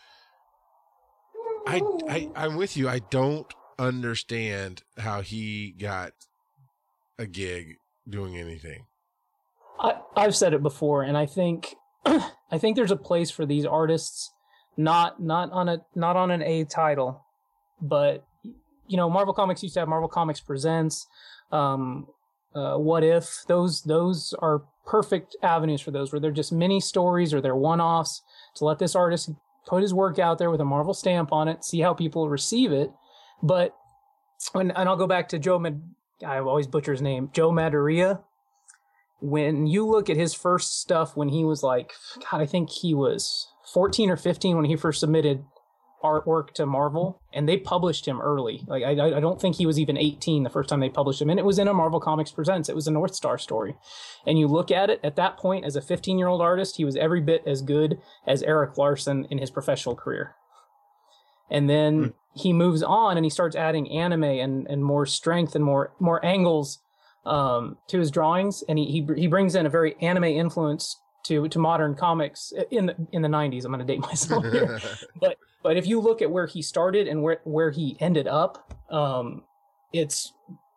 I'm with you. I don't understand how he got a gig doing anything. I've said it before, and I think there's a place for these artists, not on an A title, but Marvel Comics used to have Marvel Comics Presents, What If. Those are perfect avenues for those, where they're just mini stories or they're one-offs, to let this artist put his work out there with a Marvel stamp on it, see how people receive it. But and I'll go back to I always butcher his name, Joe Madureira. When you look at his first stuff when he was like, God, I think he was 14 or 15 when he first submitted artwork to Marvel, and they published him early. Like I don't think he was even 18 the first time they published him, and it was in a Marvel Comics Presents. It was a North Star story, and you look at it at that point as a 15-year-old artist, he was every bit as good as Erik Larsen in his professional career. And then he moves on and he starts adding anime and more strength and more angles to his drawings, and he brings in a very anime influence to modern comics in the 90s. I'm going to date myself here, but if you look at where he started and where he ended up, it's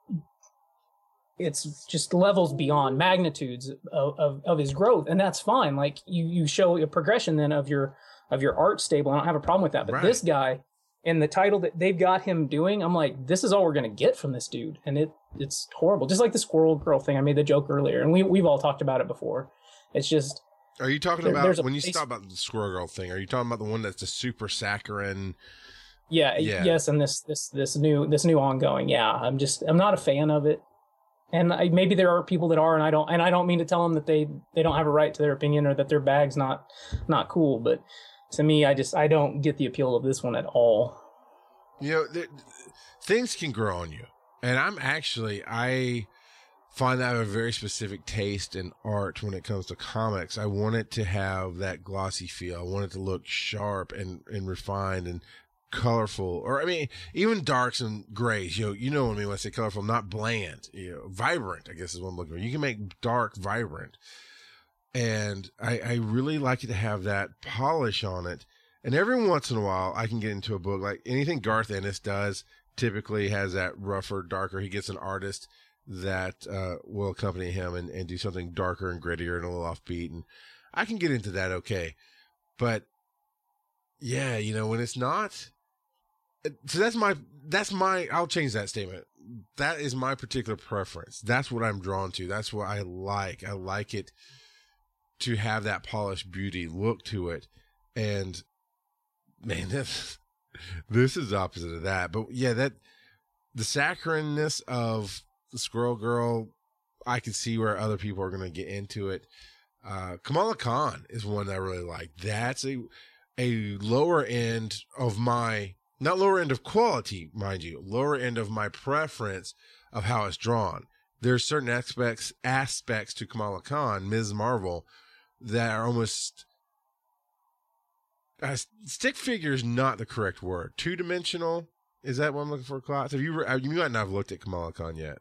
just levels beyond, magnitudes of his growth, and that's fine. Like you show a progression then of your art stable. I don't have a problem with that. But This guy, and the title that they've got him doing, I'm like, this is all we're going to get from this dude, and it's horrible. Just like the Squirrel Girl thing, I made the joke earlier, and we've all talked about it before. It's just. Are you talking about when you talk about the Squirrel Girl thing? Are you talking about the one that's the super saccharine? Yeah. Yes, and this new ongoing. Yeah, I'm not a fan of it, and maybe there are people that are, and I don't mean to tell them that they don't have a right to their opinion or that their bag's not cool, but to me, I don't get the appeal of this one at all. You know, things can grow on you, and I find that I have a very specific taste in art when it comes to comics. I want it to have that glossy feel. I want it to look sharp and refined and colorful, or I mean, even darks and grays. You know what I mean when I say colorful, not bland. Vibrant, I guess is what I'm looking for. You can make dark vibrant, and I really like it to have that polish on it. And every once in a while, I can get into a book like anything Garth Ennis does. Typically has that rougher, darker. He gets an artist that will accompany him and do something darker and grittier and a little offbeat, and I can get into that okay. But yeah, when it's not, so that's my I'll change that statement. That is my particular preference. That's what I'm drawn to. That's what I like. I like it to have that polished beauty look to it. And man, this is opposite of that. But yeah, that the saccharineness of the Squirrel Girl, I could see where other people are going to get into it. Kamala Khan is one that I really like. That's a lower end of my, not lower end of quality, mind you, lower end of my preference of how it's drawn. There's certain aspects to Kamala Khan, Ms. Marvel, that are almost stick figure is not the correct word. 2-dimensional. Is that what I'm looking for, Klotz? You might not have looked at Kamala Khan yet.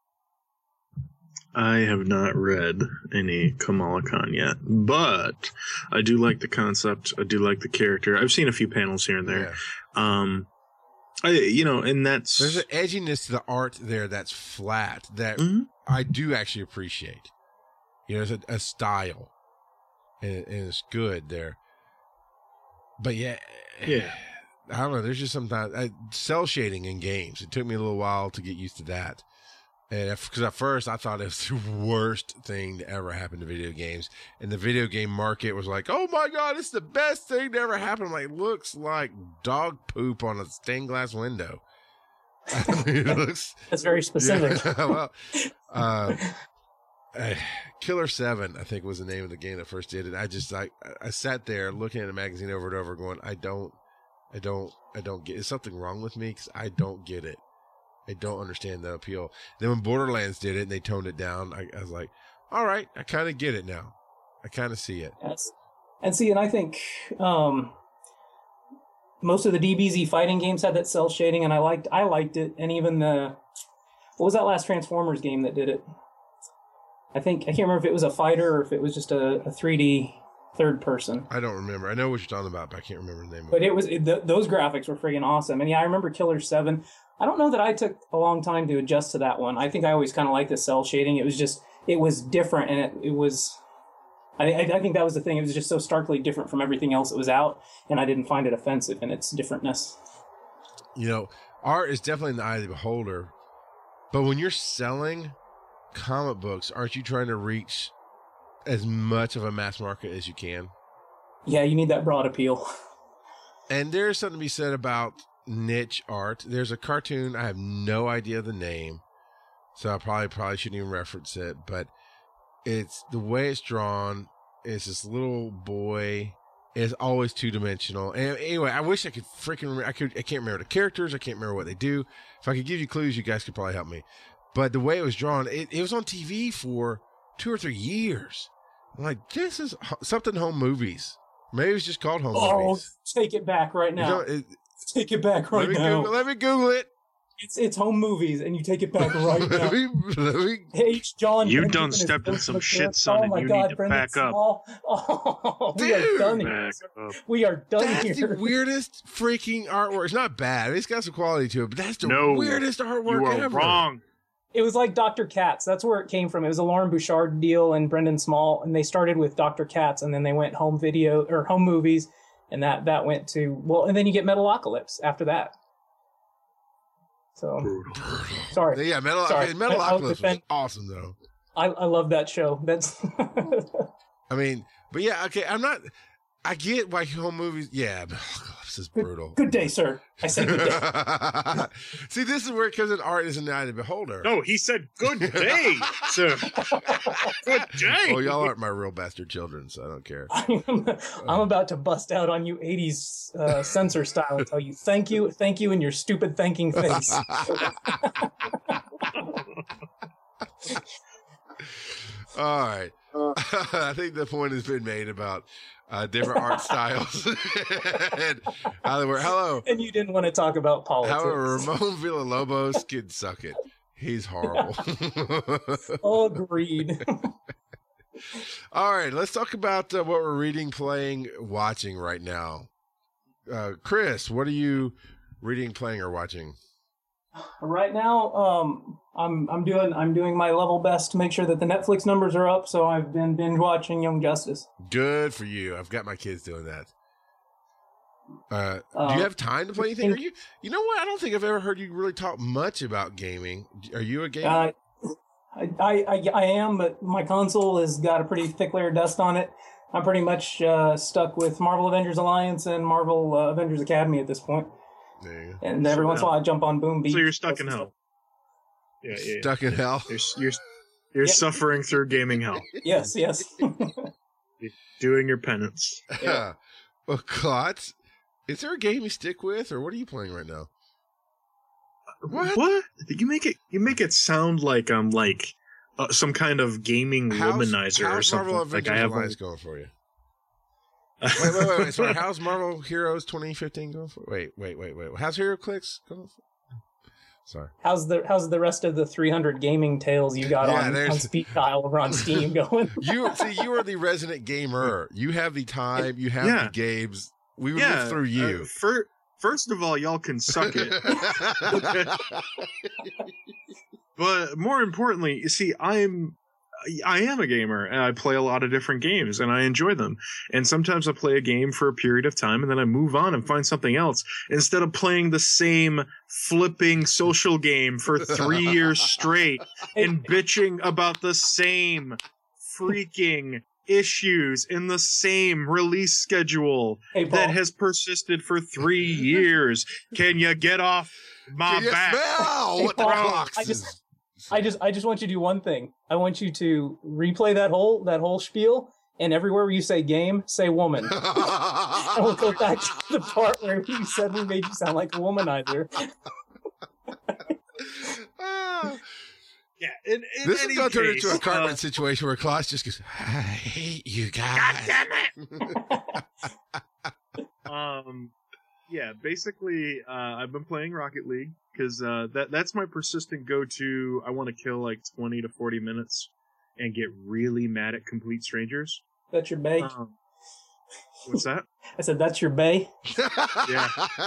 I have not read any Kamala Khan yet, but I do like the concept. I do like the character. I've seen a few panels here and there. Yeah. And that's, there's an edginess to the art there that's flat that I do actually appreciate. It's a style, and it's good there. But yeah. I don't know. There's just sometimes cell shading in games. It took me a little while to get used to that. And because at first I thought it was the worst thing to ever happen to video games. And the video game market was like, oh my God, it's the best thing to ever happen. I'm like, it looks like dog poop on a stained glass window. That's very specific. Yeah, well, Killer 7, I think was the name of the game that first did it. I sat there looking at the magazine over and over going, I don't get, is something wrong with me? Because I don't get it. I don't understand the appeal. Then when Borderlands did it and they toned it down, I was like, all right, I kind of get it now. I kind of see it. Yes. And I think most of the DBZ fighting games had that cell shading, and I liked it. And even what was that last Transformers game that did it? I can't remember if it was a fighter or if it was just a 3D third person. I don't remember. I know what you're talking about, but I can't remember the name of it. But those graphics were friggin' awesome. And yeah, I remember Killer 7. I don't know that I took a long time to adjust to that one. I think I always kind of liked the cell shading. It was different, and it was, I think that was the thing. It was just so starkly different from everything else that was out, and I didn't find it offensive in its differentness. Art is definitely in the eye of the beholder, but when you're selling comic books, aren't you trying to reach as much of a mass market as you can? Yeah, you need that broad appeal. And there's something to be said about niche art. There's a cartoon, I have no idea the name, so I probably shouldn't even reference it, but it's the way it's drawn is this little boy It's always 2-dimensional. And anyway, I wish I could freaking remember. I can't remember the characters. I can't remember what they do. If I could give you clues, you guys could probably help me. But the way it was drawn, it was on TV for 2 or 3 years. I'm like, this is something home movies. Maybe it's just called home movies. Take it back right now. Take it back right now. Let me Google it. It's home movies, and you take it back right now. H. John, you done stepped in some shit, son, and you need to back up. Oh, we are done here. We are done here. That's the weirdest freaking artwork. It's not bad. It's got some quality to it, but that's the weirdest artwork ever. You are wrong. It was like Dr. Katz. That's where it came from. It was a Lauren Bouchard deal and Brendan Small, and they started with Dr. Katz, and then they went home video or home movies, and that went to and then you get Metalocalypse after that. So, sorry. Yeah, Metalocalypse was awesome, though. I love that show. That's. I mean, but yeah, okay. I get why home movies. Yeah, Metalocalypse is brutal. Good day, sir. I said good day. See, this is where it comes in. Art is an eye of the beholder. No, he said good day, sir. Good day. Well, y'all aren't my real bastard children, so I don't care. I'm about to bust out on you 80s censor style and tell you thank you, and your stupid thanking face. All right. I think the point has been made about different art styles and how they work. Hello. And you didn't want to talk about politics. However, Ramon Villalobos can suck it. He's horrible. Agreed. All right, let's talk about what we're reading, playing, watching right now. Chris, what are you reading, playing, or watching? Right now, I'm doing my level best to make sure that the Netflix numbers are up. So I've been binge watching Young Justice. Good for you. I've got my kids doing that. Do you have time to play anything? Are you know what? I don't think I've ever heard you really talk much about gaming. Are you a gamer? I am, but my console has got a pretty thick layer of dust on it. I'm pretty much stuck with Marvel Avengers Alliance and Marvel Avengers Academy at this point. And every once in a while I jump on Boom Beach. So you're stuck in hell. Yeah. Stuck in hell? You're suffering through gaming hell. Yes. You're doing your penance. Yeah. Well, Klotz, is there a game you stick with, or what are you playing right now? What? You make it sound like I'm like some kind of gaming womanizer or something. Marvel Avengers Alliance going for you? Wait. Sorry, how's Marvel Heroes 2015 going for? Wait. How's HeroClix going for? Sorry. How's the rest of the 300 gaming tales you got on speed dial over on Steam going? You are the resident gamer. You have the time. You have the games. We would live through you. First of all, y'all can suck it. But more importantly, you see, I am a gamer, and I play a lot of different games, and I enjoy them. And sometimes I play a game for a period of time, and then I move on and find something else, instead of playing the same flipping social game for 3 years straight and bitching about the same freaking issues in the same release schedule that has persisted for 3 years. Can you get off my back? Hey, what Paul, I just want you to do one thing. I want you to replay that whole spiel, and everywhere where you say game, say woman. And we'll go back to the part where you said we made you sound like a womanizer. Yeah, this is going to turn into a Cartman situation where Klaus just goes, I hate you guys. God damn it! Yeah, basically, I've been playing Rocket League because that's my persistent go-to. I want to kill like 20 to 40 minutes and get really mad at complete strangers. That's your bae? What's that? I said, that's your bae? Yeah.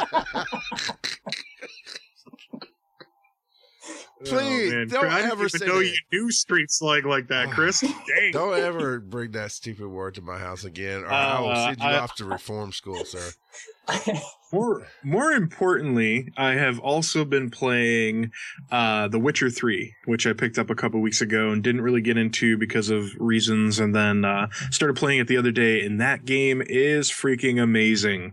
Please, don't ever say know you knew streets like that, Chris. Dang. Don't ever bring that stupid word to my house again, or I will send you off to reform school, sir. More importantly, I have also been playing The Witcher 3, which I picked up a couple weeks ago and didn't really get into because of reasons, and then started playing it the other day, and that game is freaking amazing.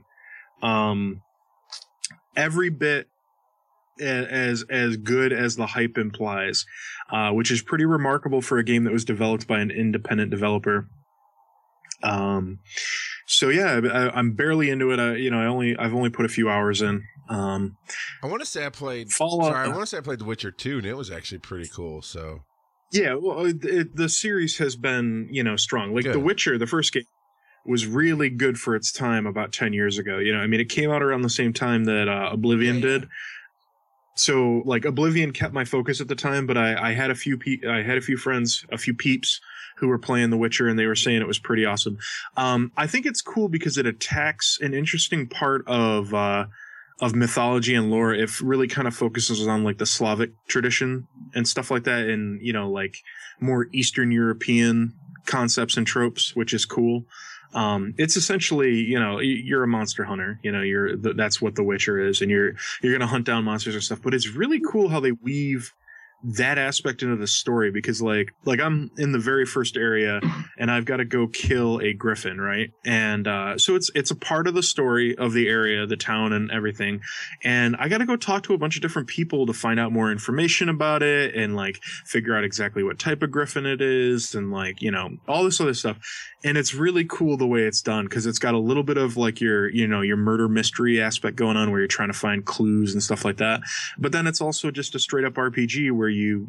Every bit as good as the hype implies, which is pretty remarkable for a game that was developed by an independent developer. So yeah, I'm barely into it. I've only put a few hours in. I want to say I played The Witcher 2, and it was actually pretty cool. So yeah, well, the series has been, strong. Like, good. The Witcher, the first game, was really good for its time about 10 years ago. It came out around the same time that Oblivion did. So, like, Oblivion kept my focus at the time, but I had a few friends, a few peeps who were playing The Witcher, and they were saying it was pretty awesome. I think it's cool because it attacks an interesting part of mythology and lore. It really kind of focuses on, like, the Slavic tradition and stuff like that, and, like, more Eastern European concepts and tropes, which is cool. It's essentially, you're a monster hunter, that's what The Witcher is, and you're going to hunt down monsters and stuff, but it's really cool how they weave that aspect into the story, because like I'm in the very first area and I've got to go kill a griffin, right? And so it's a part of the story of the area, the town and everything, and I got to go talk to a bunch of different people to find out more information about it and like figure out exactly what type of griffin it is and like, all this other stuff. And it's really cool the way it's done, because it's got a little bit of like your murder mystery aspect going on where you're trying to find clues and stuff like that. But then it's also just a straight up RPG where you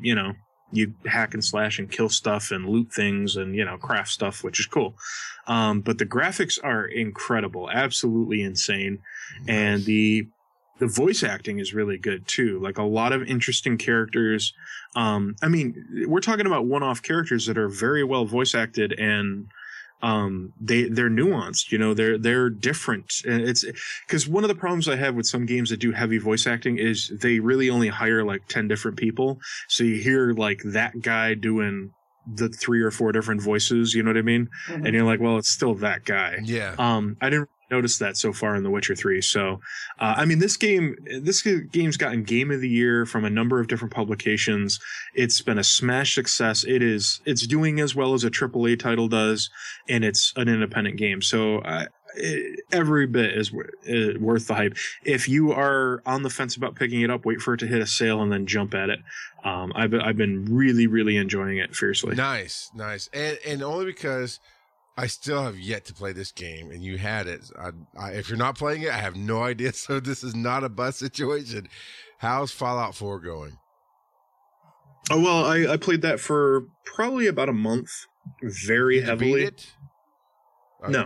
hack and slash and kill stuff and loot things and, craft stuff, which is cool. But the graphics are incredible, absolutely insane. And the voice acting is really good too. Like a lot of interesting characters. We're talking about one-off characters that are very well voice acted, and they're nuanced, they're different. And it's because one of the problems I have with some games that do heavy voice acting is they really only hire like 10 different people. So you hear like that guy doing the 3 or 4 different voices, you know what I mean? Mm-hmm. And you're like, well, it's still that guy. Yeah. I didn't notice that so far in The Witcher 3. So, this game's gotten Game of the Year from a number of different publications. It's been a smash success. It's doing as well as a AAA title does, and it's an independent game. So, every bit is worth the hype. If you are on the fence about picking it up, wait for it to hit a sale and then jump at it. I've been really, really enjoying it fiercely. Nice. And only because I still have yet to play this game, and you had it. If you're not playing it, I have no idea. So this is not a bust situation. How's Fallout 4 going? Oh, well, I played that for probably about a month, very heavily. Beat it? No.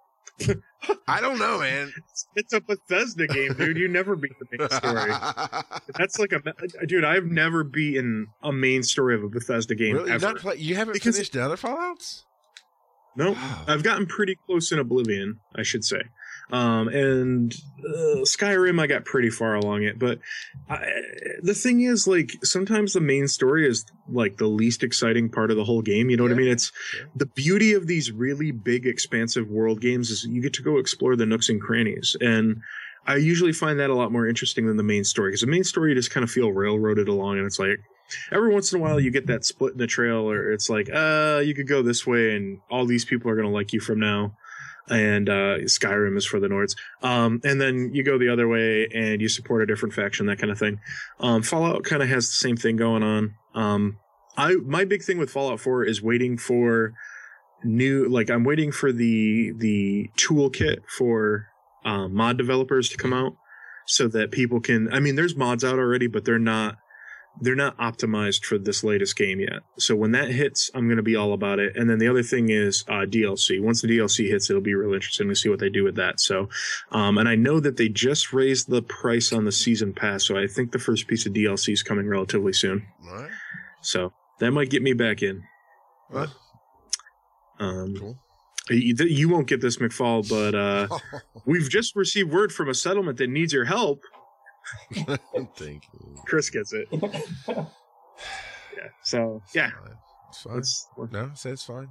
I don't know, man. It's a Bethesda game, dude. You never beat the main story. That's like dude, I've never beaten a main story of a Bethesda game really? ever. You haven't finished the other Fallouts? No, I've gotten pretty close in Oblivion, I should say. And Skyrim, I got pretty far along it. But the thing is, like, sometimes the main story is, like, the least exciting part of the whole game. You know what I mean? It's the beauty of these really big, expansive world games is you get to go explore the nooks and crannies. And I usually find that a lot more interesting than the main story. Because the main story, you just kind of feel railroaded along, and it's like, every once in a while you get that split in the trail, or it's like, you could go this way and all these people are going to like you from now. And Skyrim is for the Nords. And then you go the other way and you support a different faction, that kind of thing. Fallout kind of has the same thing going on. My big thing with Fallout 4 is waiting for I'm waiting for the toolkit for mod developers to come out so that people can, there's mods out already, but they're not optimized for this latest game yet. So when that hits, I'm going to be all about it. And then the other thing is DLC. Once the DLC hits, it'll be real interesting to see what they do with that. So, and I know that they just raised the price on the season pass, so I think the first piece of DLC is coming relatively soon. What? So that might get me back in. What? Cool. You won't get this, McFall, but we've just received word from a settlement that needs your help. Thank you. Chris gets it. Yeah. So yeah, it's fine. No, say it's fine.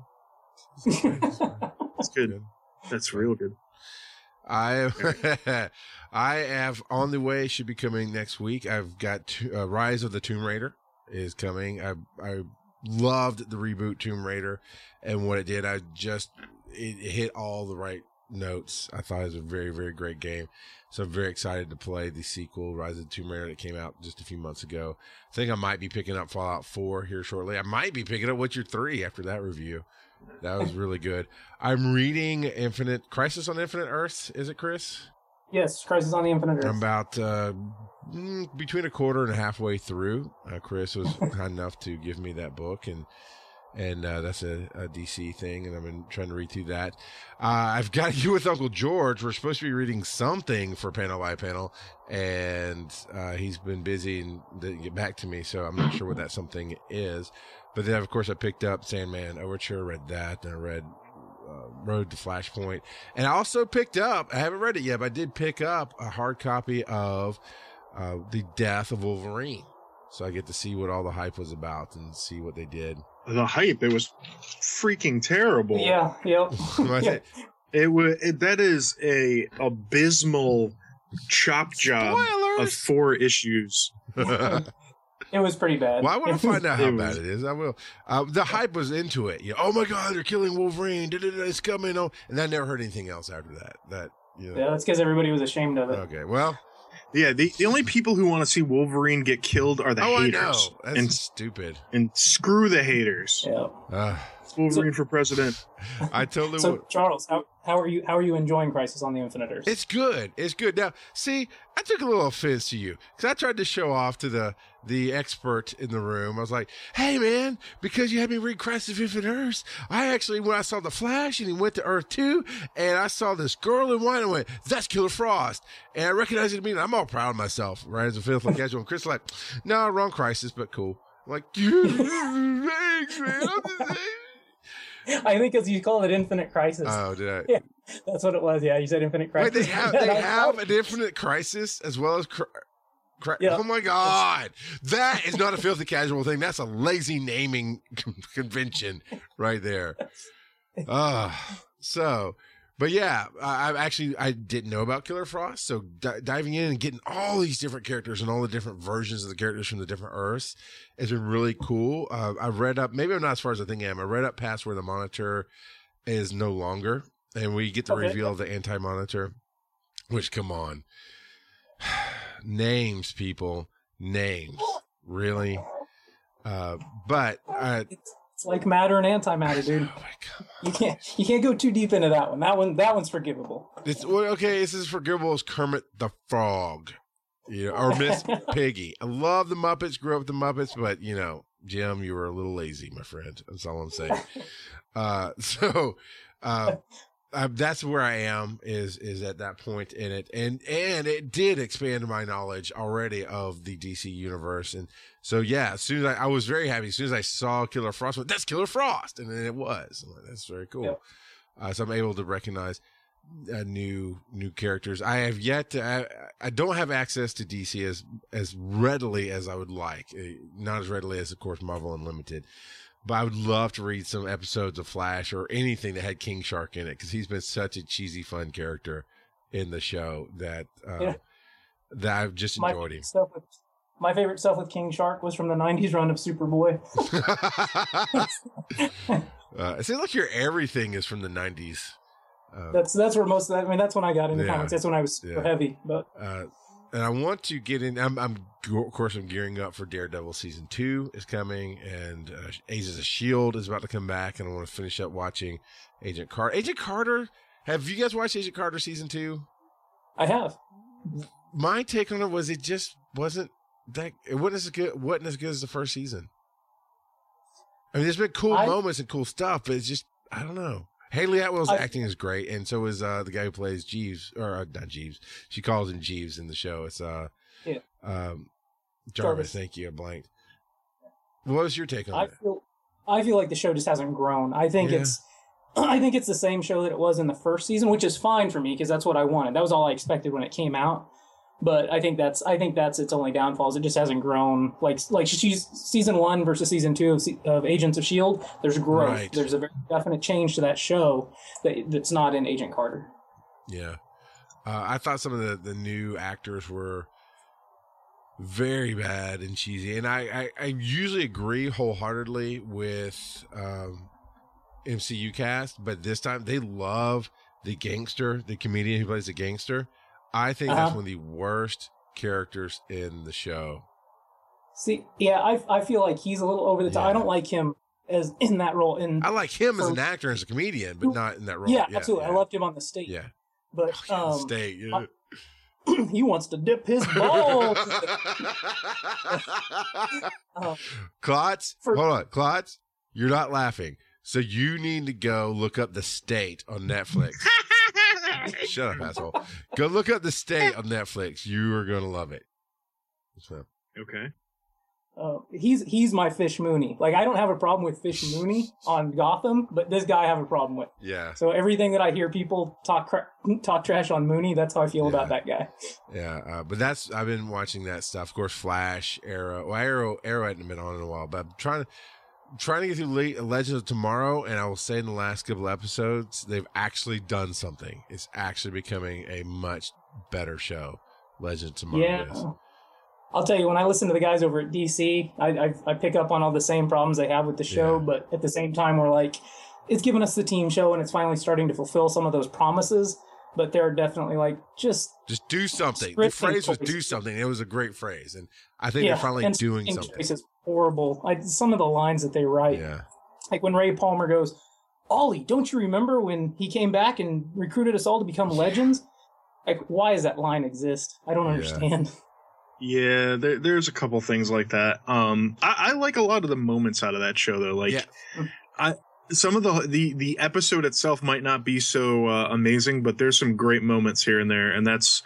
It's good. That's real good. I have on the way. Should be coming next week. I've got Rise of the Tomb Raider is coming. I loved the reboot Tomb Raider and what it did. It hit all the right notes. I thought it was a very, very great game. So I'm very excited to play the sequel, Rise of the Tomb Raider, that came out just a few months ago. I think I might be picking up Fallout 4 here shortly. I might be picking up Witcher 3 after that review. That was really good. I'm reading Crisis on Infinite Earths. Is it, Chris? Yes, Crisis on the Infinite Earth. I'm about between a quarter and halfway through. Chris was kind enough to give me that book, and that's a DC thing, and I've been trying to read through that. I've got You with Uncle George. We're supposed to be reading something for Panel by Panel, and he's been busy and didn't get back to me, so I'm not sure what that something is. But then, of course, I picked up Sandman Overture, read that, and I read Road to Flashpoint. And I also picked up, I haven't read it yet, but I did pick up a hard copy of The Death of Wolverine. So I get to see what all the hype was about and see what they did. The hype, it was freaking terrible. Yeah. That is a abysmal chop job of 4 issues. It was pretty bad. Well, I want to find out how bad it is. I will. The hype was into it. Oh my God, they're killing Wolverine. It's coming. Oh, and I never heard anything else after that. Yeah, that's because everybody was ashamed of it. Okay, well. Yeah, the only people who want to see Wolverine get killed are the haters. I know. That's stupid. And screw the haters. Yeah. Wolverine for president. I totally. So, Charles, how are you enjoying Crisis on the Infinite Earth? It's good. Now, see, I took a little offense to you because I tried to show off to the expert in the room. I was like, "Hey, man, because you had me read Crisis of Infinite Earths, when I saw the Flash and he went to Earth 2, and I saw this girl in white, and I went, that's Killer Frost, and I recognized it immediately. I'm all proud of myself, right? As a filthy casual. And Chris is like, no, wrong Crisis, but cool. I'm like, thanks, man. I think because you called it Infinite Crisis. Oh, did I? Yeah, that's what it was. Yeah, you said Infinite Crisis. Wait, they have an Infinite Crisis as well as yeah. Oh my God, that is not a filthy casual thing. That's a lazy naming convention right there. But yeah, I didn't know about Killer Frost, so diving in and getting all these different characters and all the different versions of the characters from the different Earths has been really cool. I've read up, maybe I'm not as far as I think I am. I read up past where the Monitor is no longer, and we get the reveal of the Anti-Monitor, which, come on. Names, people. Names. Really? But it's like matter and antimatter, dude. Oh my God. You can't go too deep into that one. That one's forgivable. This is forgivable as Kermit the Frog, or Miss Piggy. I love the Muppets. Grew up with the Muppets, but Jim, you were a little lazy, my friend. That's all I'm saying. That's where I am is at that point in it. And it did expand my knowledge already of the DC universe. And so, yeah, as soon as I was very happy, as soon as I saw Killer Frost, I went, that's Killer Frost. And then it was. I'm like, that's very cool. Yeah. So I'm able to recognize new characters. I have yet to, I don't have access to DC as readily as I would like. Not as readily as, of course, Marvel Unlimited. But I would love to read some episodes of Flash or anything that had King Shark in it, because he's been such a cheesy, fun character in the show that I've just enjoyed him. My favorite stuff with King Shark was from the 90s run of Superboy. It seems like your everything is from the 90s. That's where most of that, that's when I got into comics. That's when I was super heavy. But and I want to get in. I'm gearing up for Daredevil season 2 is coming, and Agents of S.H.I.E.L.D. is about to come back, and I want to finish up watching Agent Carter. Agent Carter. Have you guys watched Agent Carter season 2? I have. My take on it was it just wasn't that. It wasn't as good as the first season. I mean, there's been cool moments and cool stuff, but it's just, I don't know. Haley Atwell's acting is great, and so is the guy who plays Jeeves, or not Jeeves. She calls him Jeeves in the show. It's Jarvis. Thank you. I blanked. What was your take on it? I feel like the show just hasn't grown. I think it's the same show that it was in the first season, which is fine for me because that's what I wanted. That was all I expected when it came out. But I think that's its only downfalls. It just hasn't grown. Like she's season 1 versus season 2 of Agents of S.H.I.E.L.D. There's growth. Right. There's a very definite change to that show that's not in Agent Carter. Yeah. I thought some of the new actors were very bad and cheesy. And I usually agree wholeheartedly with MCU cast, but this time they love the gangster, the comedian who plays the gangster. I think that's one of the worst characters in the show. See, yeah, I feel like he's a little over the top. I don't like him as in that role. I like him as an actor, as a comedian, but not in that role. Yeah, absolutely. I loved him on The State. Yeah. But State, yeah. He wants to dip his balls. Klotz, hold on. Klotz, you're not laughing. So you need to go look up The State on Netflix. Shut up, asshole. Go look up The State on Netflix. You are going to love it. So. Okay. He's my Fish Mooney. Like, I don't have a problem with Fish Mooney on Gotham, but this guy I have a problem with. Yeah. So everything that I hear people talk trash on Mooney, that's how I feel about that guy. Yeah, but I've been watching that stuff. Of course, Flash, Arrow. Well, Arrow hadn't been on in a while, but I'm trying to get through Legends of Tomorrow, and I will say in the last couple episodes, they've actually done something. It's actually becoming a much better show. Legends of Tomorrow is. I'll tell you, when I listen to the guys over at DC, I pick up on all the same problems they have with the show, but at the same time, we're like, it's given us the team show, and it's finally starting to fulfill some of those promises, but they're definitely like, just do something. The phrase was do something. It was a great phrase, and I think they're finally doing something. It's horrible. Some of the lines that they write, like when Ray Palmer goes, Ollie, don't you remember when he came back and recruited us all to become legends? Like, why does that line exist? I don't understand. Yeah, there's a couple things like that. I like a lot of the moments out of that show, though. Like, some of the episode itself might not be so amazing, but there's some great moments here and there, and that's,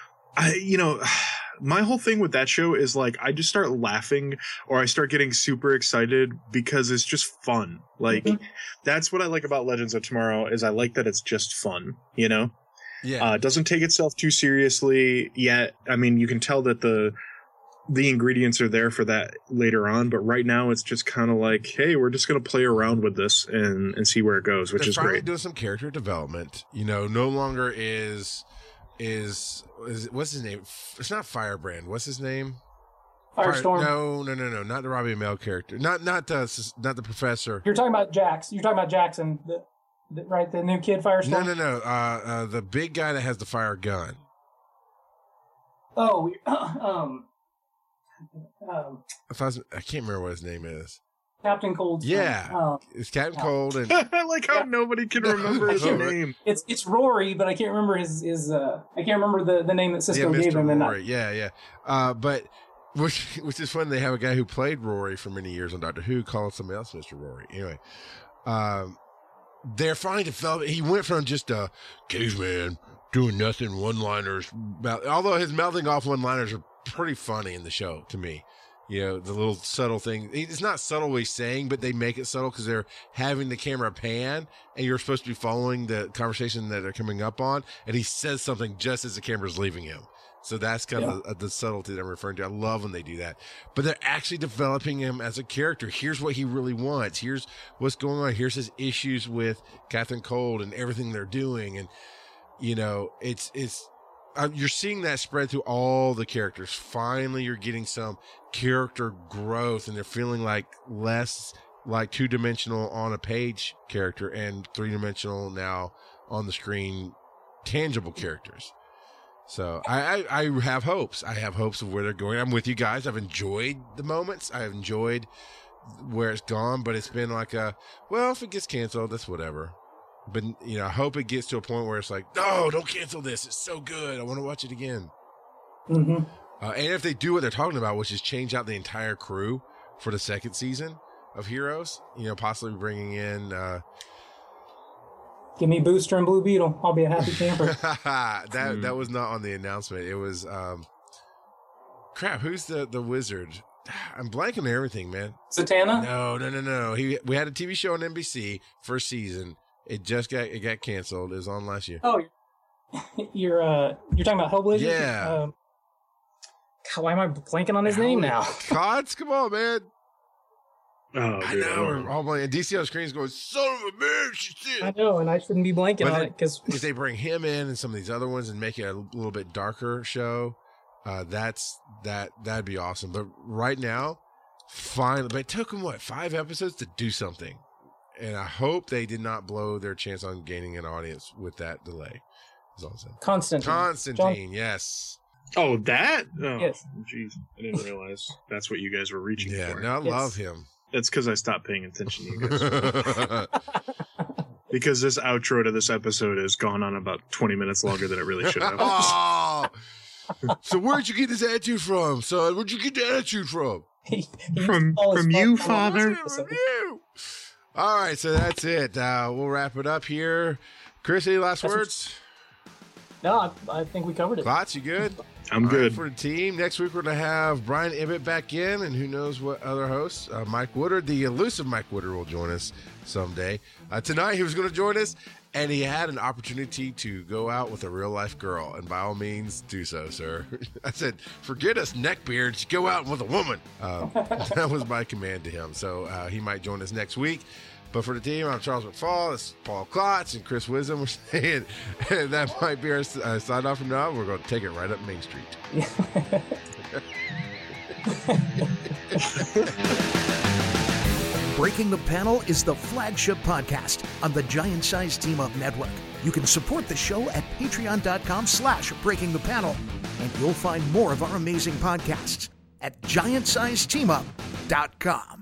my whole thing with that show is like I just start laughing or I start getting super excited because it's just fun. Like, that's what I like about Legends of Tomorrow is I like that it's just fun, you know? Yeah. It doesn't take itself too seriously yet. I mean, you can tell that the ingredients are there for that later on, but right now it's just kind of like, hey, we're just going to play around with this and see where it goes, which is great. They're doing some character development. No longer is what's his name? It's not Firebrand. What's his name? Firestorm. No, not the Robbie Amell character. Not the professor. You're talking about Jax. You're talking about Jackson. Right, the new kid, Firestorm? No. The big guy that has the fire gun. Oh, I can't remember what his name is. Captain Cold. Yeah, it's Captain Cold, and I like how nobody can remember his name. It's Rory, but I can't remember his I can't remember the name that Cisco gave him. Rory. But which is fun. They have a guy who played Rory for many years on Doctor Who called somebody else Mr. Rory. Anyway, they're finally developing. He went from just a caveman doing nothing, one-liners. Although his mouthing off one-liners are pretty funny in the show to me. The little subtle thing. It's not subtle what he's saying, but they make it subtle because they're having the camera pan, and you're supposed to be following the conversation that they're coming up on, and he says something just as the camera's leaving him. So that's kind of the subtlety that I'm referring to. I love when they do that. But they're actually developing him as a character. Here's what he really wants. Here's what's going on. Here's his issues with Captain Cold and everything they're doing. And, it's you're seeing that spread through all the characters. Finally, you're getting some character growth, and they're feeling like less like two-dimensional on a page character and three-dimensional now on the screen tangible characters. So I have hopes. I have hopes of where they're going. I'm with you guys. I've enjoyed the moments. I've enjoyed where it's gone, but it's been like if it gets canceled, that's whatever. But, I hope it gets to a point where it's like, no, don't cancel this. It's so good. I want to watch it again. Mm-hmm. And if they do what they're talking about, which is change out the entire crew for the second season of Heroes, possibly bringing in... Give me Booster and Blue Beetle. I'll be a happy camper. That was not on the announcement. It was crap. Who's the wizard? I'm blanking on everything, man. Zatanna? No. We had a TV show on NBC first season. It got canceled. It was on last year. Oh, you're talking about Hellblazer? Yeah. God, why am I blanking on his name now? Cods, come on, man. Oh, I know. We're all playing. And DC on screens going, son of a bitch. I know, and I shouldn't be blanking on it because if they bring him in and some of these other ones and make it a little bit darker show, that'd be awesome. But right now, finally, but it took them 5 episodes to do something, And I hope they did not blow their chance on gaining an audience with that delay. That's all I'm saying. Constantine, yes. Oh, that? Oh, yes. Jeez. I didn't realize that's what you guys were reaching for. Yeah, no, I love him. It's because I stopped paying attention to you guys. Because this outro to this episode has gone on about 20 minutes longer than it really should have. Oh! So where'd you get this attitude from, son? Where'd you get the attitude from? From you, Father. From you. All right, so that's it. We'll wrap it up here. Chris, any last words? No, I think we covered it. Klotz, you good? I'm good. For the team. Next week, we're going to have Brian Ibbett back in, and who knows what other hosts. Mike Woodard, the elusive Mike Woodard, will join us someday. Tonight, he was going to join us, and he had an opportunity to go out with a real-life girl, and by all means, do so, sir. I said, forget us neckbeards, go out with a woman. That was my command to him, so he might join us next week. But for the team, I'm Charles McFall, this is Paul Klotz, and Chris Wisdom. We're saying that might be our sign-off from now. We're going to take it right up Main Street. Breaking the Panel is the flagship podcast on the Giant Size Team Up Network. You can support the show at patreon.com/breakingthepanel, and you'll find more of our amazing podcasts at giantsizeteamup.com.